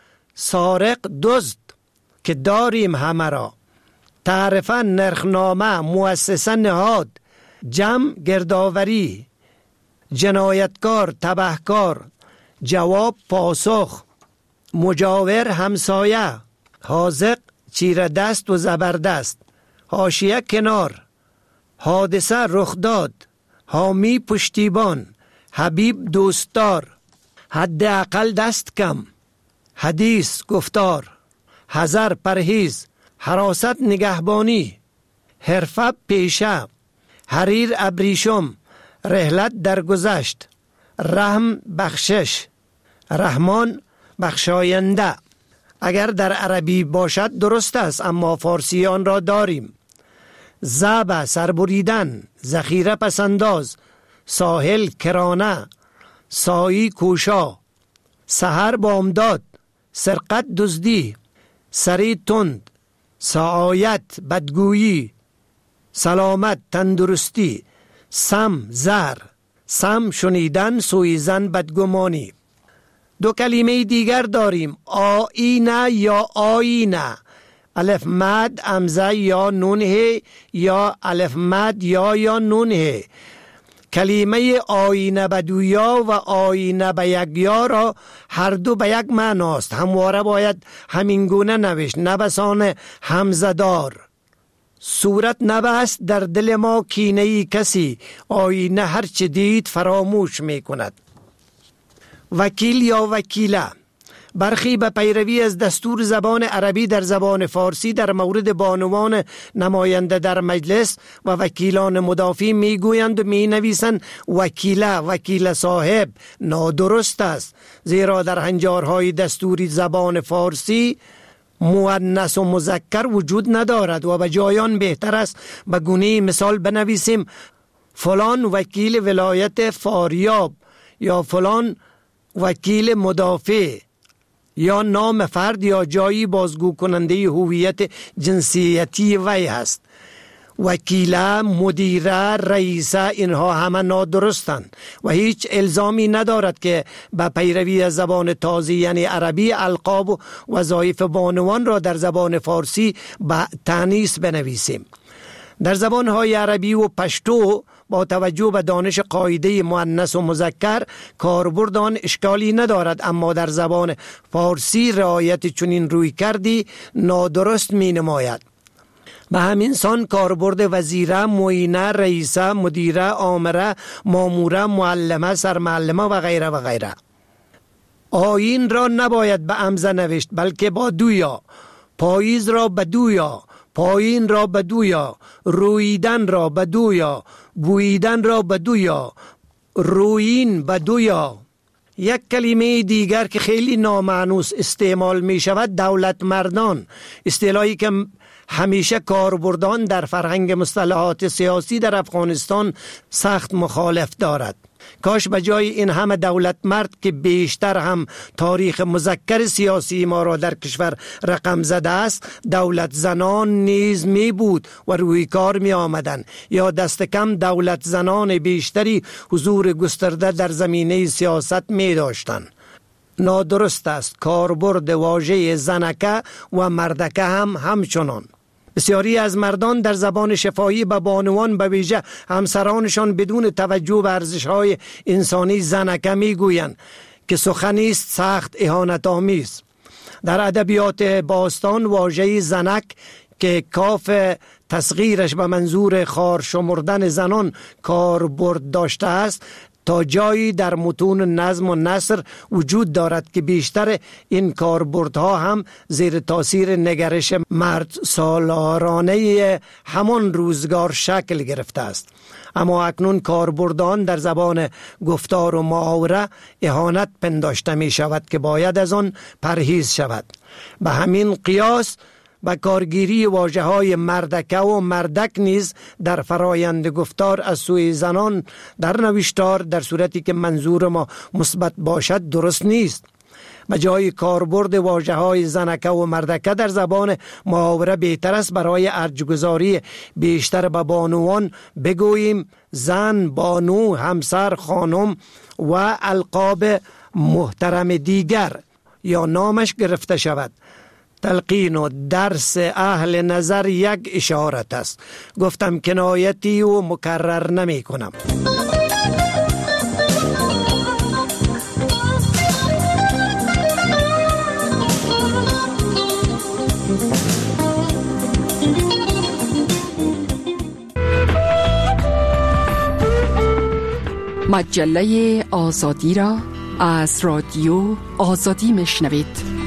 سارق دزد که داریم همه را. تعرفه نرخنامه. مؤسسه نهاد. جمع گردآوری. جنایتکار تبهکار. جواب پاسخ. مجاور همسایه. حاذق چیره دست و زبردست. حاشیه کنار. حادثه رخ داد. حامی پشتیبان. حبیب دوستدار. حداقل دست کم. حدیث گفتار. حذر پرهیز. حراست نگهبانی. حرفه پیشه. حریر ابریشم. رحلت درگذشت. رحم بخشش. رحمان بخشاینده. اگر در عربی باشد درست است اما فارسی آن را داریم. زبا سربریدن. ذخیره پسنداز. ساحل کرانه. سایی کوشا. سحر بامداد. سرقت دزدی. سری تند. سعایت بدگویی. سلامت تندرستی. سم زر. سم شنیدن سویزن بدگمانی. دو کلمه دیگر داریم. آینه یا آینه. الف مد همزه یا نون ه یا الف مد یا نون ه. کلمه آینه به دویا و آینه به یکیا را هر دو به یک معناست. همواره باید همینگونه نوشت. نبسان همزه دار. صورت نبست در دل ما کینه‌ای کسی. آینه هر چه دید فراموش می کند. وکیل یا وکیله. برخی به پیروی از دستور زبان عربی در زبان فارسی در مورد بانوان نماینده در مجلس و وکیلان مدافع می گویند و می نویسند وکیله، وکیل صاحب. نادرست است، زیرا در هنجارهای دستوری زبان فارسی مؤنث و مذکر وجود ندارد و به جایان بهتر است به گونه مثال بنویسیم فلان وکیل ولایت فاریاب یا فلان وکیل مدافع یا نام فرد یا جایی بازگو کننده هویت جنسیتی وی هست. وکیله، مدیره، رئیسه اینها همه نادرستند و هیچ الزامی ندارد که به پیروی از زبان تازه یعنی عربی القاب و وظایف بانوان را در زبان فارسی به تانیث بنویسیم. در زبانهای عربی و پشتو با توجه به دانش قاعده مؤنث و مذکر کاربرد آن اشکالی ندارد، اما در زبان فارسی رعایت چنین روی کردی نادرست می نماید. به همین سان کاربرد وزیره، معینه، رئیسه، مدیره، آمره، ماموره، معلمه، سرمعلمه و غیره و غیره. آیین را نباید به همزه نوشت بلکه با دویا. پاییز را به دویا، پایین را به دویا، رویدن را به دویا، بویدن را به دویا، رویین به دویا. یک کلمه دیگر که خیلی نامعنوس استعمال می شود دولت مردان، اصطلاحی که همیشه کاربردان در فرهنگ مصطلحات سیاسی در افغانستان سخت مخالف دارد. کاش به جای این همه دولت مرد که بیشتر هم تاریخ مذکر سیاسی ما را در کشور رقم زده است، دولت زنان نیز می بود و روی کار می آمدن، یا دست کم دولت زنان بیشتری حضور گسترده در زمینه سیاست می داشتن. نادرست است کاربرد واژه زنکه و مردکه هم همچنان. بسیاری از مردان در زبان شفاهی به بانوان به ویژه همسرانشان بدون توجه به ارزش‌های انسانی زنکه میگویند که سخنی است سخت اهانت آمیز. در ادبیات باستان واژه زنک که کاف تصغیرش به منظور خوار شمردن زنان کاربرد داشته است، تا جایی در متون نظم و نثر وجود دارد که بیشتر این کاربردها هم زیر تاثیر نگرش مرد سالارانه همان روزگار شکل گرفته است. اما اکنون کاربردان در زبان گفتار و محاوره اهانت پنداشته می شود که باید از آن پرهیز شود. به همین قیاس با کارگیری واژه‌های مردکه و مردک نیز در فرایند گفتار از سوی زنان در نوشتار در صورتی که منظور ما مثبت باشد درست نیست. به جای کاربرد واژه‌های زنکه و مردکه در زبان محاوره بهتر است برای ارجگذاری بیشتر به بانوان بگوییم زن، بانو، همسر، خانم و القاب محترم دیگر یا نامش گرفته شود. تلقین و درس اهل نظر یک اشارت است. گفتم کنایتی و مکرر نمی کنم. مجله آزادی را از رادیو آزادی میشنوید.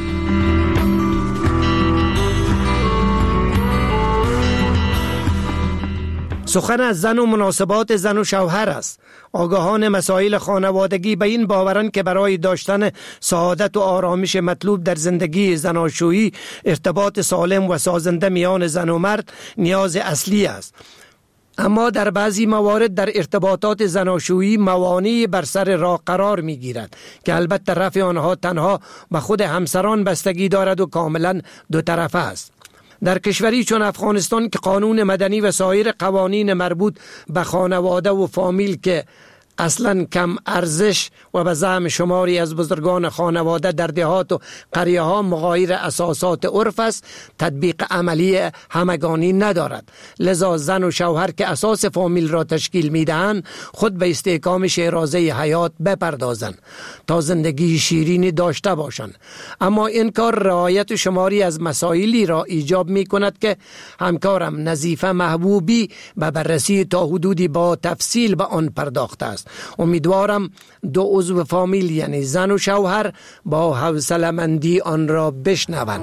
سخن از زن و مناسبات زن و شوهر است. آگاهان مسائل خانوادگی به این باورند که برای داشتن سعادت و آرامش مطلوب در زندگی زناشویی ارتباط سالم و سازنده میان زن و مرد نیاز اصلی است. اما در بعضی موارد در ارتباطات زناشویی موانعی بر سر راه قرار می گیرد که البته رفع آنها تنها به خود همسران بستگی دارد و کاملا دو طرفه است. در کشوری چون افغانستان که قانون مدنی و سایر قوانین مربوط به خانواده و فامیل که اصلا کم ارزش و به زعم شماری از بزرگان خانواده در دهات و قریه ها مغایر اساسات عرف است، تطبیق عملی همگانی ندارد. لذا زن و شوهر که اساس فامیل را تشکیل میدهند خود به استحکام شیرازه حیات بپردازند تا زندگی شیرینی داشته باشند. اما این کار رعایت شماری از مسائلی را ایجاب می کند که همکارم نظیفه محبوبی به بررسی تا حدودی با تفصیل به آن پرداخته است. امیدوارم دو عضو فامیل یعنی زن و شوهر با حوصله‌مندی آن را بشنوند.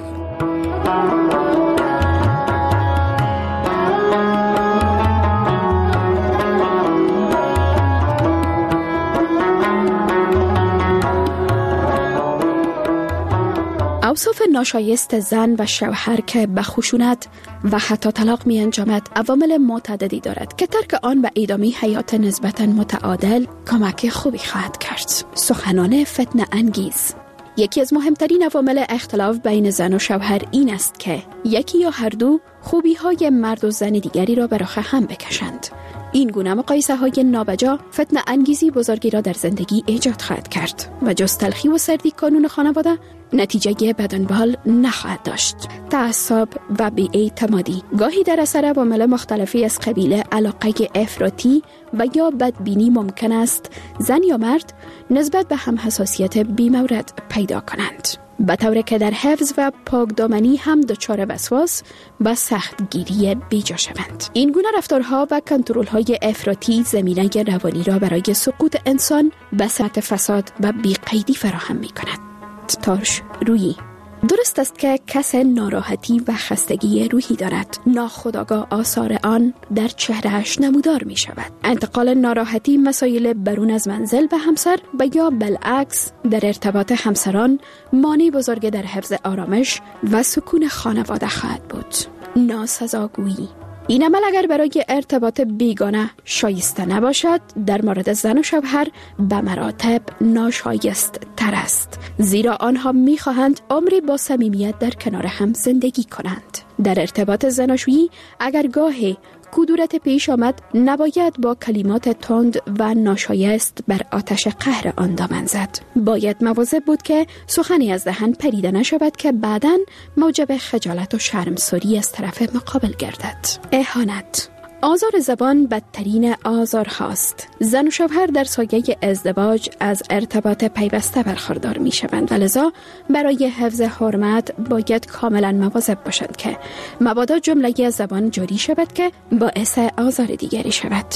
اوصاف ناشایست زن و شوهر که به خشونت و حتی طلاق می انجامد عوامل متعددی دارد که ترک آن به ادامه حیات نسبتا متعادل کمک خوبی خواهد کرد. سخنان فتنه انگیز. یکی از مهمترین عوامل اختلاف بین زن و شوهر این است که یکی یا هر دو خوبی های مرد و زن دیگری را به رخ هم بکشند. این گونه مقایسه های نابجا فتنه انگیزی بزرگی را در زندگی ایجاد خواهد کرد و جز تلخی و سردی کانون خانواده نتیجه بدنبال نخواهد داشت. تعصب و بی‌اعتمادی گاهی در اثر عوامل مختلفی از قبیل علاقه افراطی و یا بدبینی ممکن است زن یا مرد نسبت به هم حساسیت بی‌مورد پیدا کنند، به طوری که در حفظ و پاکدامنی هم دچار وسواس و سختگیری بیجا شوند. این گونه رفتارها و کنترل‌های افراطی زمینه روانی را برای سقوط انسان به سطح فساد و بی‌قیدی فراهم می‌کند. تارش روحی. درست است که کس ناراحتی و خستگی روحی دارد، ناخودآگاه آثار آن در چهرهش نمودار می شود. انتقال ناراحتی مسائل برون از منزل به همسر و یا بالعکس در ارتباط همسران مانع بزرگ در حفظ آرامش و سکون خانواده خواهد بود. ناسزاگویی. این عمل اگر برای ارتباط بیگانه شایسته نباشد، در مورد زن و شوهر به مراتب ناشایست تر است، زیرا آنها می‌خواهند عمری با صمیمیت در کنار هم زندگی کنند. در ارتباط زناشویی اگر گاهی کدورت پیش آمد، نباید با کلمات تند و ناشایست بر آتش قهر آن دامن زد. باید مواظب بود که سخنی از دهن پریده نشود که بعداً موجب خجالت و شرمساری از طرف مقابل گردد. اهانت. آزار زبان بدترین آزار هاست. زن و شوهر در سایه ازدواج از ارتباط پیوسته برخوردار می شوند و لذا برای حفظ حرمت باید کاملا مواظب باشند که مبادا جمله زبان جاری شود که باعث آزار دیگری شود.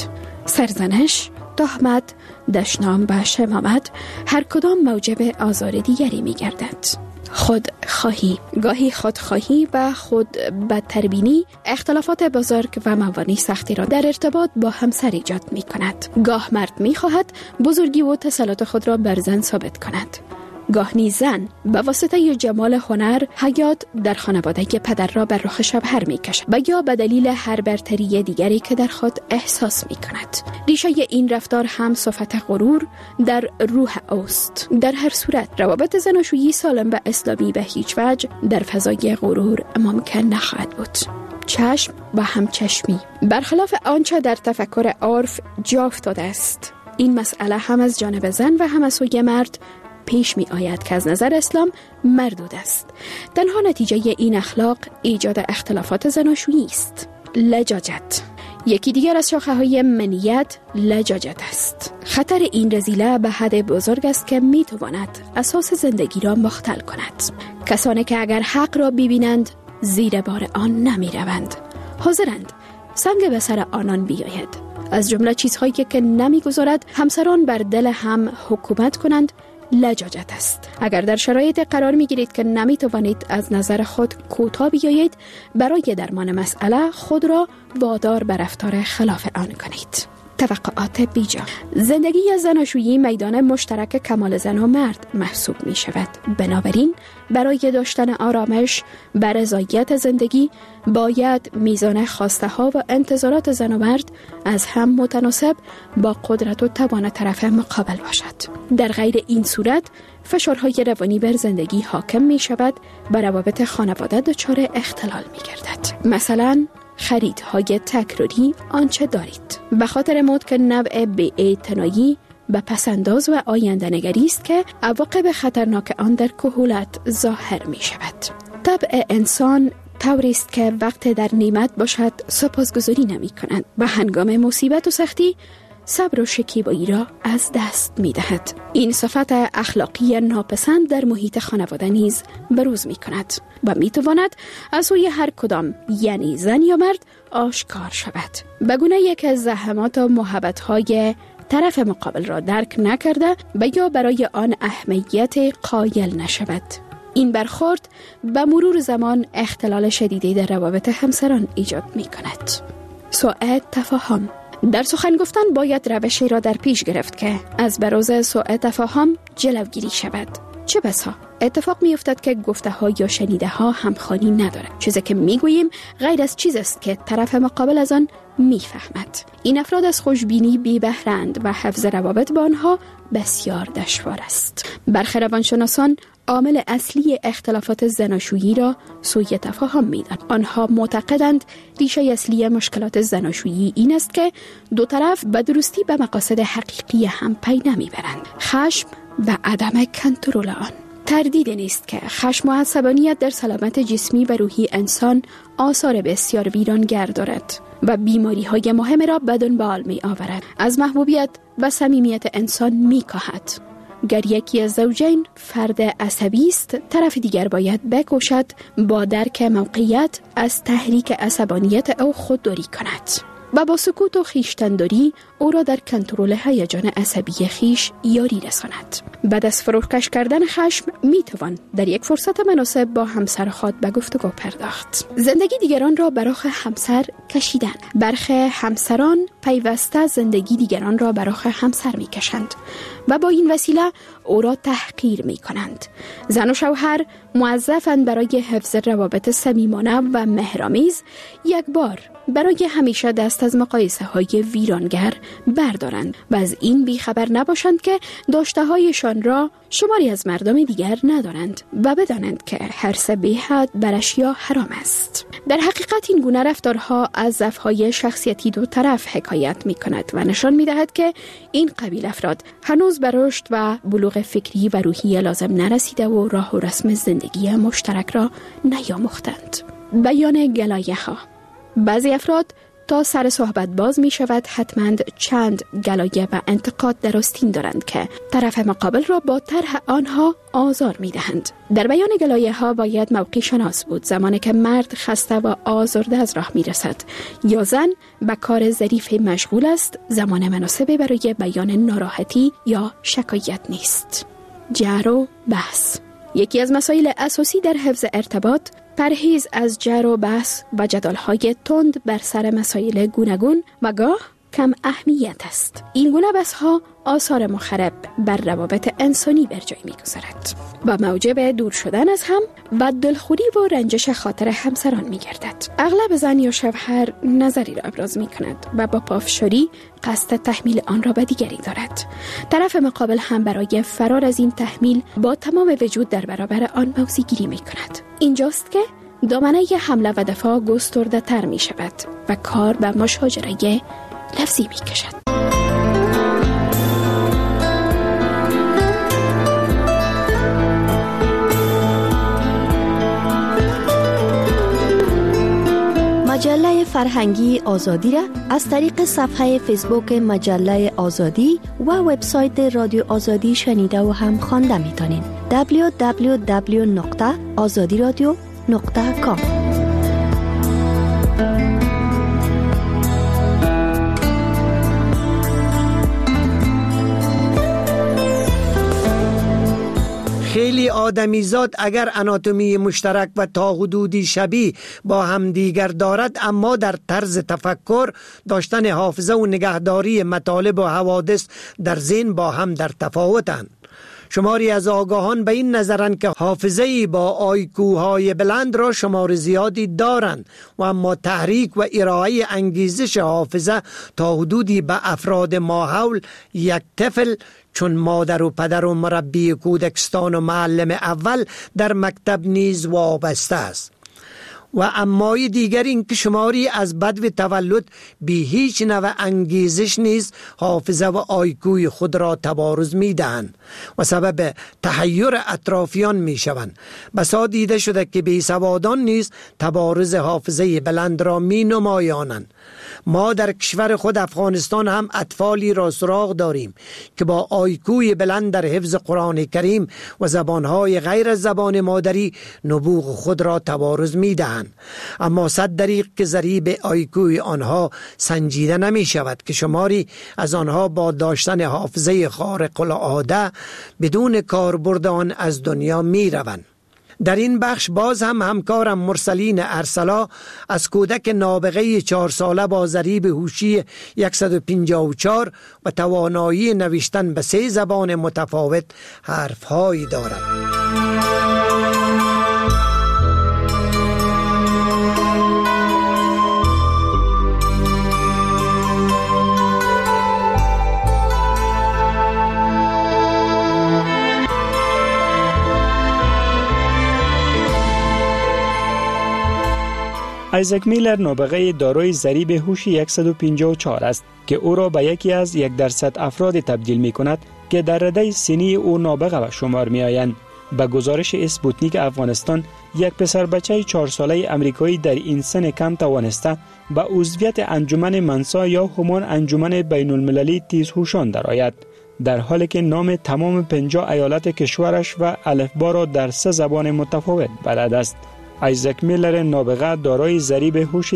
سرزنش، تهمت، دشنام و شمامت هر کدام موجب آزار دیگری می گردد. خودخواهی. گاهی خودخواهی و خود بدتربینی اختلافات بزرگ و موانع سختی را در ارتباط با همسر ایجاد می کند. گاه مرد می خواهد بزرگی و تسلط خود را بر زن ثابت کند. گاه نیز زن به واسطه جمال هنر حیات در خانواده پدر را بر رخ شوهر می کشد و یا به دلیل هر برتری دیگری که در خود احساس می کند. ریشه این رفتار هم صفت غرور در روح اوست. در هر صورت روابط زناشویی سالم و اسلامی به هیچ وجه در فضای غرور ممکن نخواهد بود. چشم و همچشمی. برخلاف آنچه در تفکر عرف جا افتاده است، این مسئله هم از جانب زن و هم از سوی مرد پیش می آید که از نظر اسلام مردود است. تنها نتیجه این اخلاق ایجاد اختلافات زناشویی است. لجاجت. یکی دیگر از شاخه‌های منیت لجاجت است. خطر این رذیله به حد بزرگ است که می تواند اساس زندگی را مختل کند. کسانی که اگر حق را ببینند زیر بار آن نمی روند، حاضرند سنگ به سر آنان بیاید. از جمله چیزهایی که نمی گذارد همسران بر دل هم حکومت کنند لجاجت است. اگر در شرایط قرار می گیرید که نمی توانید از نظر خود کوتاه بیایید، برای درمان مسئله خود را وادار به رفتار خلاف آن کنید. توقعات بیجا. زندگی زناشویی میدان مشترک کمال زن و مرد محسوب می شود. بنابراین برای داشتن آرامش و رضایت زندگی باید میزان خواسته ها و انتظارات زن و مرد از هم متناسب با قدرت و توان طرف مقابل باشد. در غیر این صورت فشارهای روانی بر زندگی حاکم می شود و روابط خانواده دچار اختلال می گردد. مثلا خریدهای تکراری آنچه دارید به خاطر مود که نوع بی‌اعتنایی به پسنداز و آینده نگری است که عواقب خطرناک آن در کهولت ظاهر می شود. طبع انسان طوری است که وقت در نعمت باشد سپاسگزاری نمی کنند و هنگام مصیبت و سختی صبر و شکیبایی را از دست می دهد. این صفت اخلاقی ناپسند در محیط خانواده نیز بروز می کند و می تواند از سوی هر کدام یعنی زن یا مرد آشکار شود. به گونه یک از زحمات و محبت های طرف مقابل را درک نکرده و یا برای آن اهمیت قایل نشود. این برخورد به مرور زمان اختلال شدیدی در روابط همسران ایجاد می کند. سوء تفاهم. در سخن گفتن باید روشی را در پیش گرفت که از بروز سوء تفاهم جلوگیری شود. چه بسا اتفاق می افتد که گفته ها یا شنیده ها همخوانی ندارد. چیزی که می گوییم غیر از چیز است که طرف مقابل از آن می فهمد. این افراد از خوشبینی بی بهرند و حفظ روابط با آنها بسیار دشوار است. برخی روانشناسان عامل اصلی اختلافات زناشویی را سوء تفاهم می‌دانند. آنها معتقدند ریشه اصلی مشکلات زناشویی این است که دو طرف به درستی به مقاصد حقیقی هم پی نمیبرند. خشم و عدم کنترل آن. تردید نیست که خشم و عصبانیت در سلامت جسمی و روحی انسان آثار بسیار ویرانگر دارد و بیماری‌های مهم را به دنبال می‌آورد. از محبوبیت و صمیمیت انسان می‌کاهد. گر یکی از زوجین فرد عصبی است، طرف دیگر باید بکوشد با درک موقعیت از تحریک عصبانیت او خودداری کند. و با سکوت و خویشتن‌داری او را در کنترل هیجان عصبی خیش یاری رساند. بعد از فروکش کردن خشم میتوان در یک فرصت مناسب با همسر خود به گفتگو پرداخت. زندگی دیگران را برای همسر کشیدن. برخی همسران پیوسته زندگی دیگران را برای همسر میکشند و با این وسیله او را تحقیر میکنند. زن و شوهر موظفند برای حفظ روابط صمیمانه و مهرآمیز یک بار برای همیشه دست از مقایسه های ویرانگر بردارند و از این بیخبر نباشند که داشته هایشان را شماری از مردم دیگر ندارند و بدانند که حرص بی‌حد بر اشیا حرام است. در حقیقت این گونه رفتارها از ضعف‌های شخصیتی دو طرف حکایت می‌کند و نشان می‌دهد که این قبیل افراد هنوز به رشد و بلوغ فکری و روحی لازم نرسیده و راه و رسم زندگی مشترک را نیاموختند. بیان گلایه‌ها. بعضی افراد تا سر صحبت باز می شود حتما چند گلایه و انتقاد در آستین دارند که طرف مقابل را با طرح آنها آزار می دهند. در بیان گلایه ها باید موقع شناس بود، زمانی که مرد خسته و آزرده از راه می رسد یا زن به کار ظریف مشغول است، زمان مناسب برای بیان ناراحتی یا شکایت نیست. جر و بحث. یکی از مسائل اساسی در حفظ ارتباط پرهیز از جر و بحث و جدال‌های تند بر سر مسائل گوناگون و گاه کم اهمیت است. این گونه بحث‌ها آثار مخرب بر روابط انسانی بر جای می‌گذارد و موجب دور شدن از هم و دلخوری و رنجش خاطر همسران می‌گردد. اغلب زن یا شوهر نظری را ابراز می‌کند و با پافشاری قصد تحمیل آن را به دیگری دارد. طرف مقابل هم برای فرار از این تحمیل با تمام وجود در برابر آن موضع‌گیری می‌کند. اینجاست که دامنه حمله و دفاع گسترده تر می‌شود و کار به مشاجره لفظی می‌کشد. مجله فرهنگی آزادی را از طریق صفحه فیسبوک مجله آزادی و وبسایت رادیو آزادی شنیده و هم خوانده می‌توانید. www.azadiradio.com. خیلی آدمیزاد اگر اناتومی مشترک و تا حدودی شبیه با همدیگر دارد، اما در طرز تفکر، داشتن حافظه و نگهداری مطالب و حوادث در ذهن با هم در تفاوتند. شماری از آگاهان به این نظرند که حافظه‌ای با آیکوهای بلند را شمار زیادی دارند و اما تحریک و ارائه انگیزش حافظه تا حدودی به افراد ماحول یک طفل چون مادر و پدر و مربی کودکستان و معلم اول در مکتب نیز وابسته است. و امای دیگر این که شماری از بدو تولد بی هیچ نوع انگیزش نیز حافظه و آیکوی خود را تبارز می دهند و سبب تحیر اطرافیان می شوند. بسا دیده شده که بی سوادان نیز تبارز حافظه بلند را می نمایانند. ما در کشور خود افغانستان هم اطفالی را سراغ داریم که با آیکوی بلند در حفظ قرآن کریم و زبانهای غیر از زبان مادری نبوغ خود را تبارز می دهند. اما صد دریغ که ضریب آیکوی آنها سنجیده نمی شود که شماری از آنها با داشتن حافظه خارق العاده بدون کاربرد آن از دنیا می روند. در این بخش باز هم همکارم مرسلین ارسلا از کودک نابغه 4 ساله با ضریب هوشی 154 و توانایی نوشتن به 3 زبان متفاوت حرفهایی دارد. آیزک میلر نابغه دارای ضریب هوشی 154 است که او را به یکی از 1% افراد تبدیل می کند که در رده سنی او نابغه به شمار می آیند. به گزارش اسپوتنیک افغانستان، یک پسر بچه 4 ساله امریکایی در این سن کم توانسته به عضویت انجمن منسا یا همان انجمن بین المللی تیزهوشان درآید، در حالی که نام تمام 50 ایالت کشورش و الفبا را در 3 زبان متفاوت بلد است. آیزاک میلر نابغه دارای ضریب هوش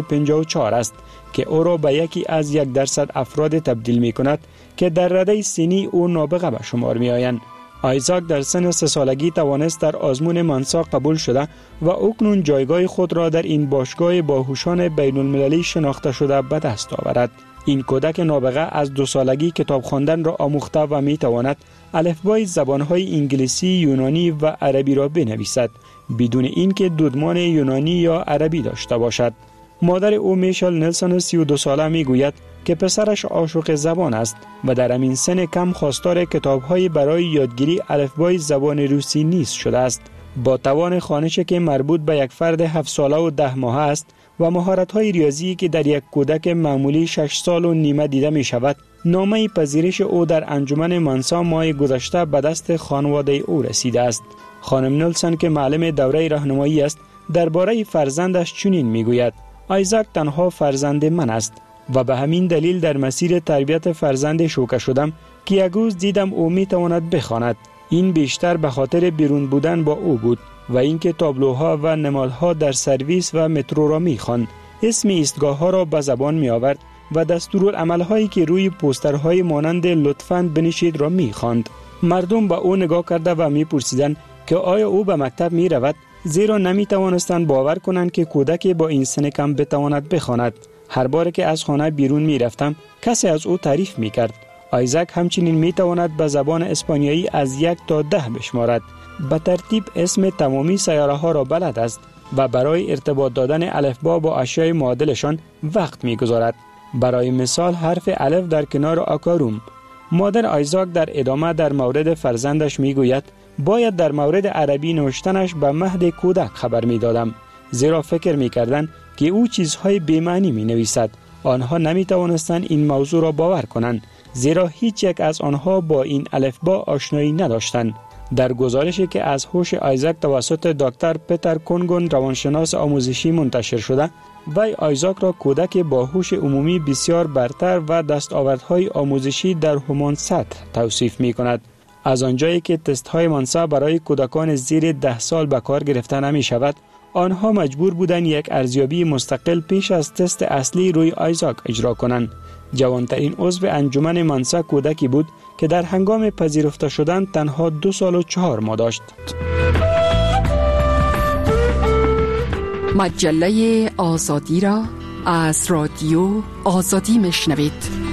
154 است که او را به یکی از 1% افراد تبدیل می کند که در رده سنی او نابغه به شمار می آیند. آیزاک در سن 3 سالگی توانست در آزمون منسا قبول شده و اکنون جایگاه خود را در این باشگاه باهوشان بین المللی شناخته شده به دست آورد. این کودک نابغه از 2 سالگی کتاب خواندن را آموخته و می تواند الفبای زبانهای انگلیسی، یونانی و عربی را بنویسد بدون اینکه دودمان یونانی یا عربی داشته باشد. مادر او میشل نلسون 32 ساله می گوید که پسرش عاشق زبان است و در همین سن کم خواستار کتاب‌های برای یادگیری الفبای زبان روسی نیز شده است. با توان خوانش که مربوط به یک فرد 7 ساله و 10 ماهه است و مهارت‌های ریاضی که در یک کودک معمولی 6 سال و نیمه دیده می شود، نامه پذیرش او در انجمن منسا ماه گذشته به دست خانواده او رسیده است. خانم نلسون که معلم دوره راهنمایی است درباره فرزندش چنین میگوید: آیزاک تنها فرزند من است و به همین دلیل در مسیر تربیت فرزند شوکه شدم که یک روز دیدم او می تواند بخواند. این بیشتر به خاطر بیرون بودن با او بود و اینکه تابلوها و نمادها در سرویس و مترو را می خواند. اسم ایستگاه‌ها را به زبان می آورد و دستورالعمل‌هایی که روی پوسترهای مانند لطفاً بنشید را می خواند. مردم به او نگاه کرده و می پرسیدند که آیا او به مکتب می رود، زیرا نمی توانستند باور کنند که کودک با این سن کم بتواند بخواند. هر بار که از خانه بیرون می رفتم کسی از او تعریف می کرد. آیزاک همچنین می تواند به زبان اسپانیایی از 1 تا 10 بشمارد. به ترتیب اسم تمامی سیاره ها را بلد است و برای ارتباط دادن الفبا با اشیاء معادلشان وقت می گذارد. برای مثال حرف الف در کنار آکاروم. مادر آیزاک در ادامه در مورد فرزندش می گوید: باید در مورد عربی نوشتنش به مهد کودک خبر می دادم، زیرا فکر می کردن که او چیزهای بی‌معنی می نویسد. آنها نمی توانستند این موضوع را باور کنند، زیرا هیچ یک از آنها با این الفبا آشنایی نداشتند. در گزارشی که از هوش آیزاک توسط دکتر پیتر کنگون روانشناس آموزشی منتشر شده، وی آیزاک را کودک با هوش عمومی بسیار برتر و دستاوردهای آموزشی در همان سطح توصیف می کند. از آنجایی که تست های منسا برای کودکان زیر 10 سال به کار گرفته نمی شود، آنها مجبور بودند یک ارزیابی مستقل پیش از تست اصلی روی آیزاک اجرا کنند. جوانترین عضو انجمن منسا کودکی بود که در هنگام پذیرفته شدن تنها 2 سال و 4 ماه داشت. مجله آزادی را از رادیو آزادی میشنوید.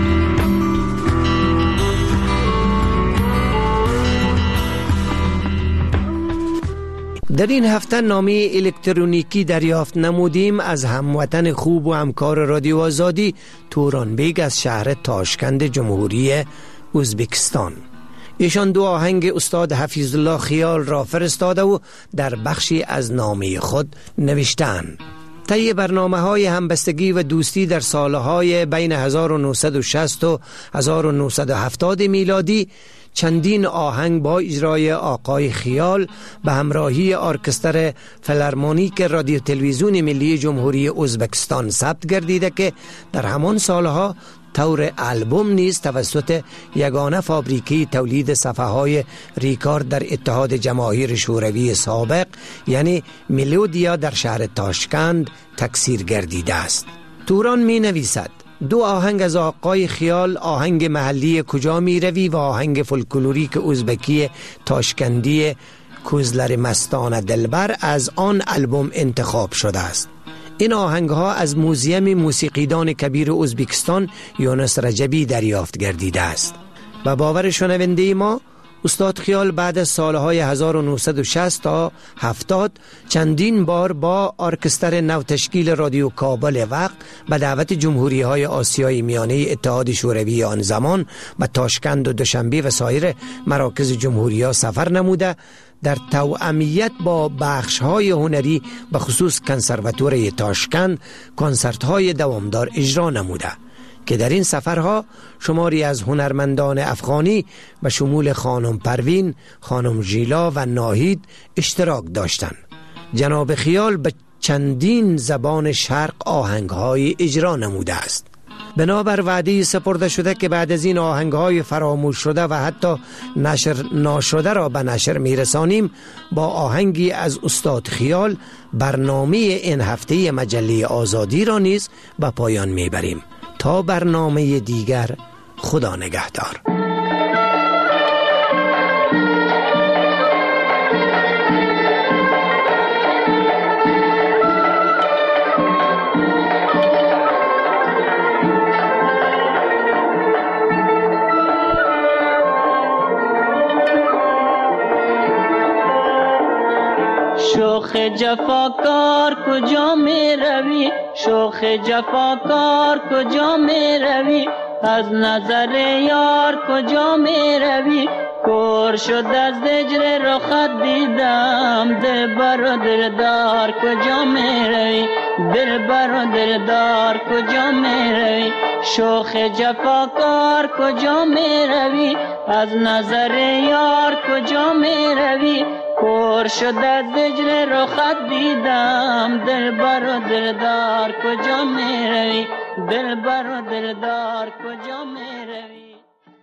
در این هفته نامه الکترونیکی دریافت نمودیم از هموطن خوب و همکار رادیو آزادی تورانبیگ از شهر تاشکند جمهوری ازبکستان. ایشان 2 آهنگ استاد حفیظ الله خیال را فرستاده و در بخشی از نامه خود نوشتند: طی برنامه‌های همبستگی و دوستی در سالهای بین 1960 و 1970 میلادی چندین آهنگ با اجرای آقای خیال به همراهی ارکستر فیلارمونیک رادیو تلویزیون ملی جمهوری ازبکستان ثبت گردیده که در همان سالها طور آلبوم نیز توسط یگانه فابریکی تولید صفحه‌های ریکارد در اتحاد جماهیر شوروی سابق یعنی ملودیا در شهر تاشکند تکثیر گردیده است. توران می نویسد: 2 آهنگ از آقای خیال، آهنگ محلی کجا می روی و آهنگ فولکلوریک ازبکی تاشکندی کوزلر مستان دلبر از آن آلبوم انتخاب شده است. این آهنگ ها از موزیم موسیقیدان کبیر ازبکستان یونس رجبی دریافت گردیده است. و باور شنونده ما، استاد خیال بعد از سالهای 1960 تا 70 چندین بار با ارکستر نوتشکیل رادیو کابل وقت به دعوت جمهوری های آسیای میانه اتحاد شوروی آن زمان به تاشکند و دوشنبه و سایر مراکز جمهوری ها سفر نموده در توأمیت با بخش های هنری به خصوص کنسرواتوری تاشکند کنسرت های دوامدار اجرا نموده که در این سفرها شماری از هنرمندان افغانی به شمول خانم پروین، خانم ژیلا و ناهید اشتراک داشتند. جناب خیال به چندین زبان شرق آهنگ‌های اجرا نموده است. بنابر وعده سپرده شده که بعد از این آهنگ‌های فراموش شده و حتی نشر ناشده را به نشر میرسانیم، با آهنگی از استاد خیال برنامه این هفته مجله آزادی را نیز به پایان میبریم. تا برنامه دیگر، خدا نگهدار. شوخ جفاکار کجا می روی، شوخ جفاکار کجا می روی، از نظر یار کجا می روی، کور شد از هجر رخت دیدم، دلبر و دلدار کجا می روی، دلبر و دلدار کجا می روی، شوخ جفاکار کجا می روی، از نظر یار کجا می روی، کور شد از هجر رخت دیدم، دلبر و دلدار کجا می روی، دلبر و دلدار کجا می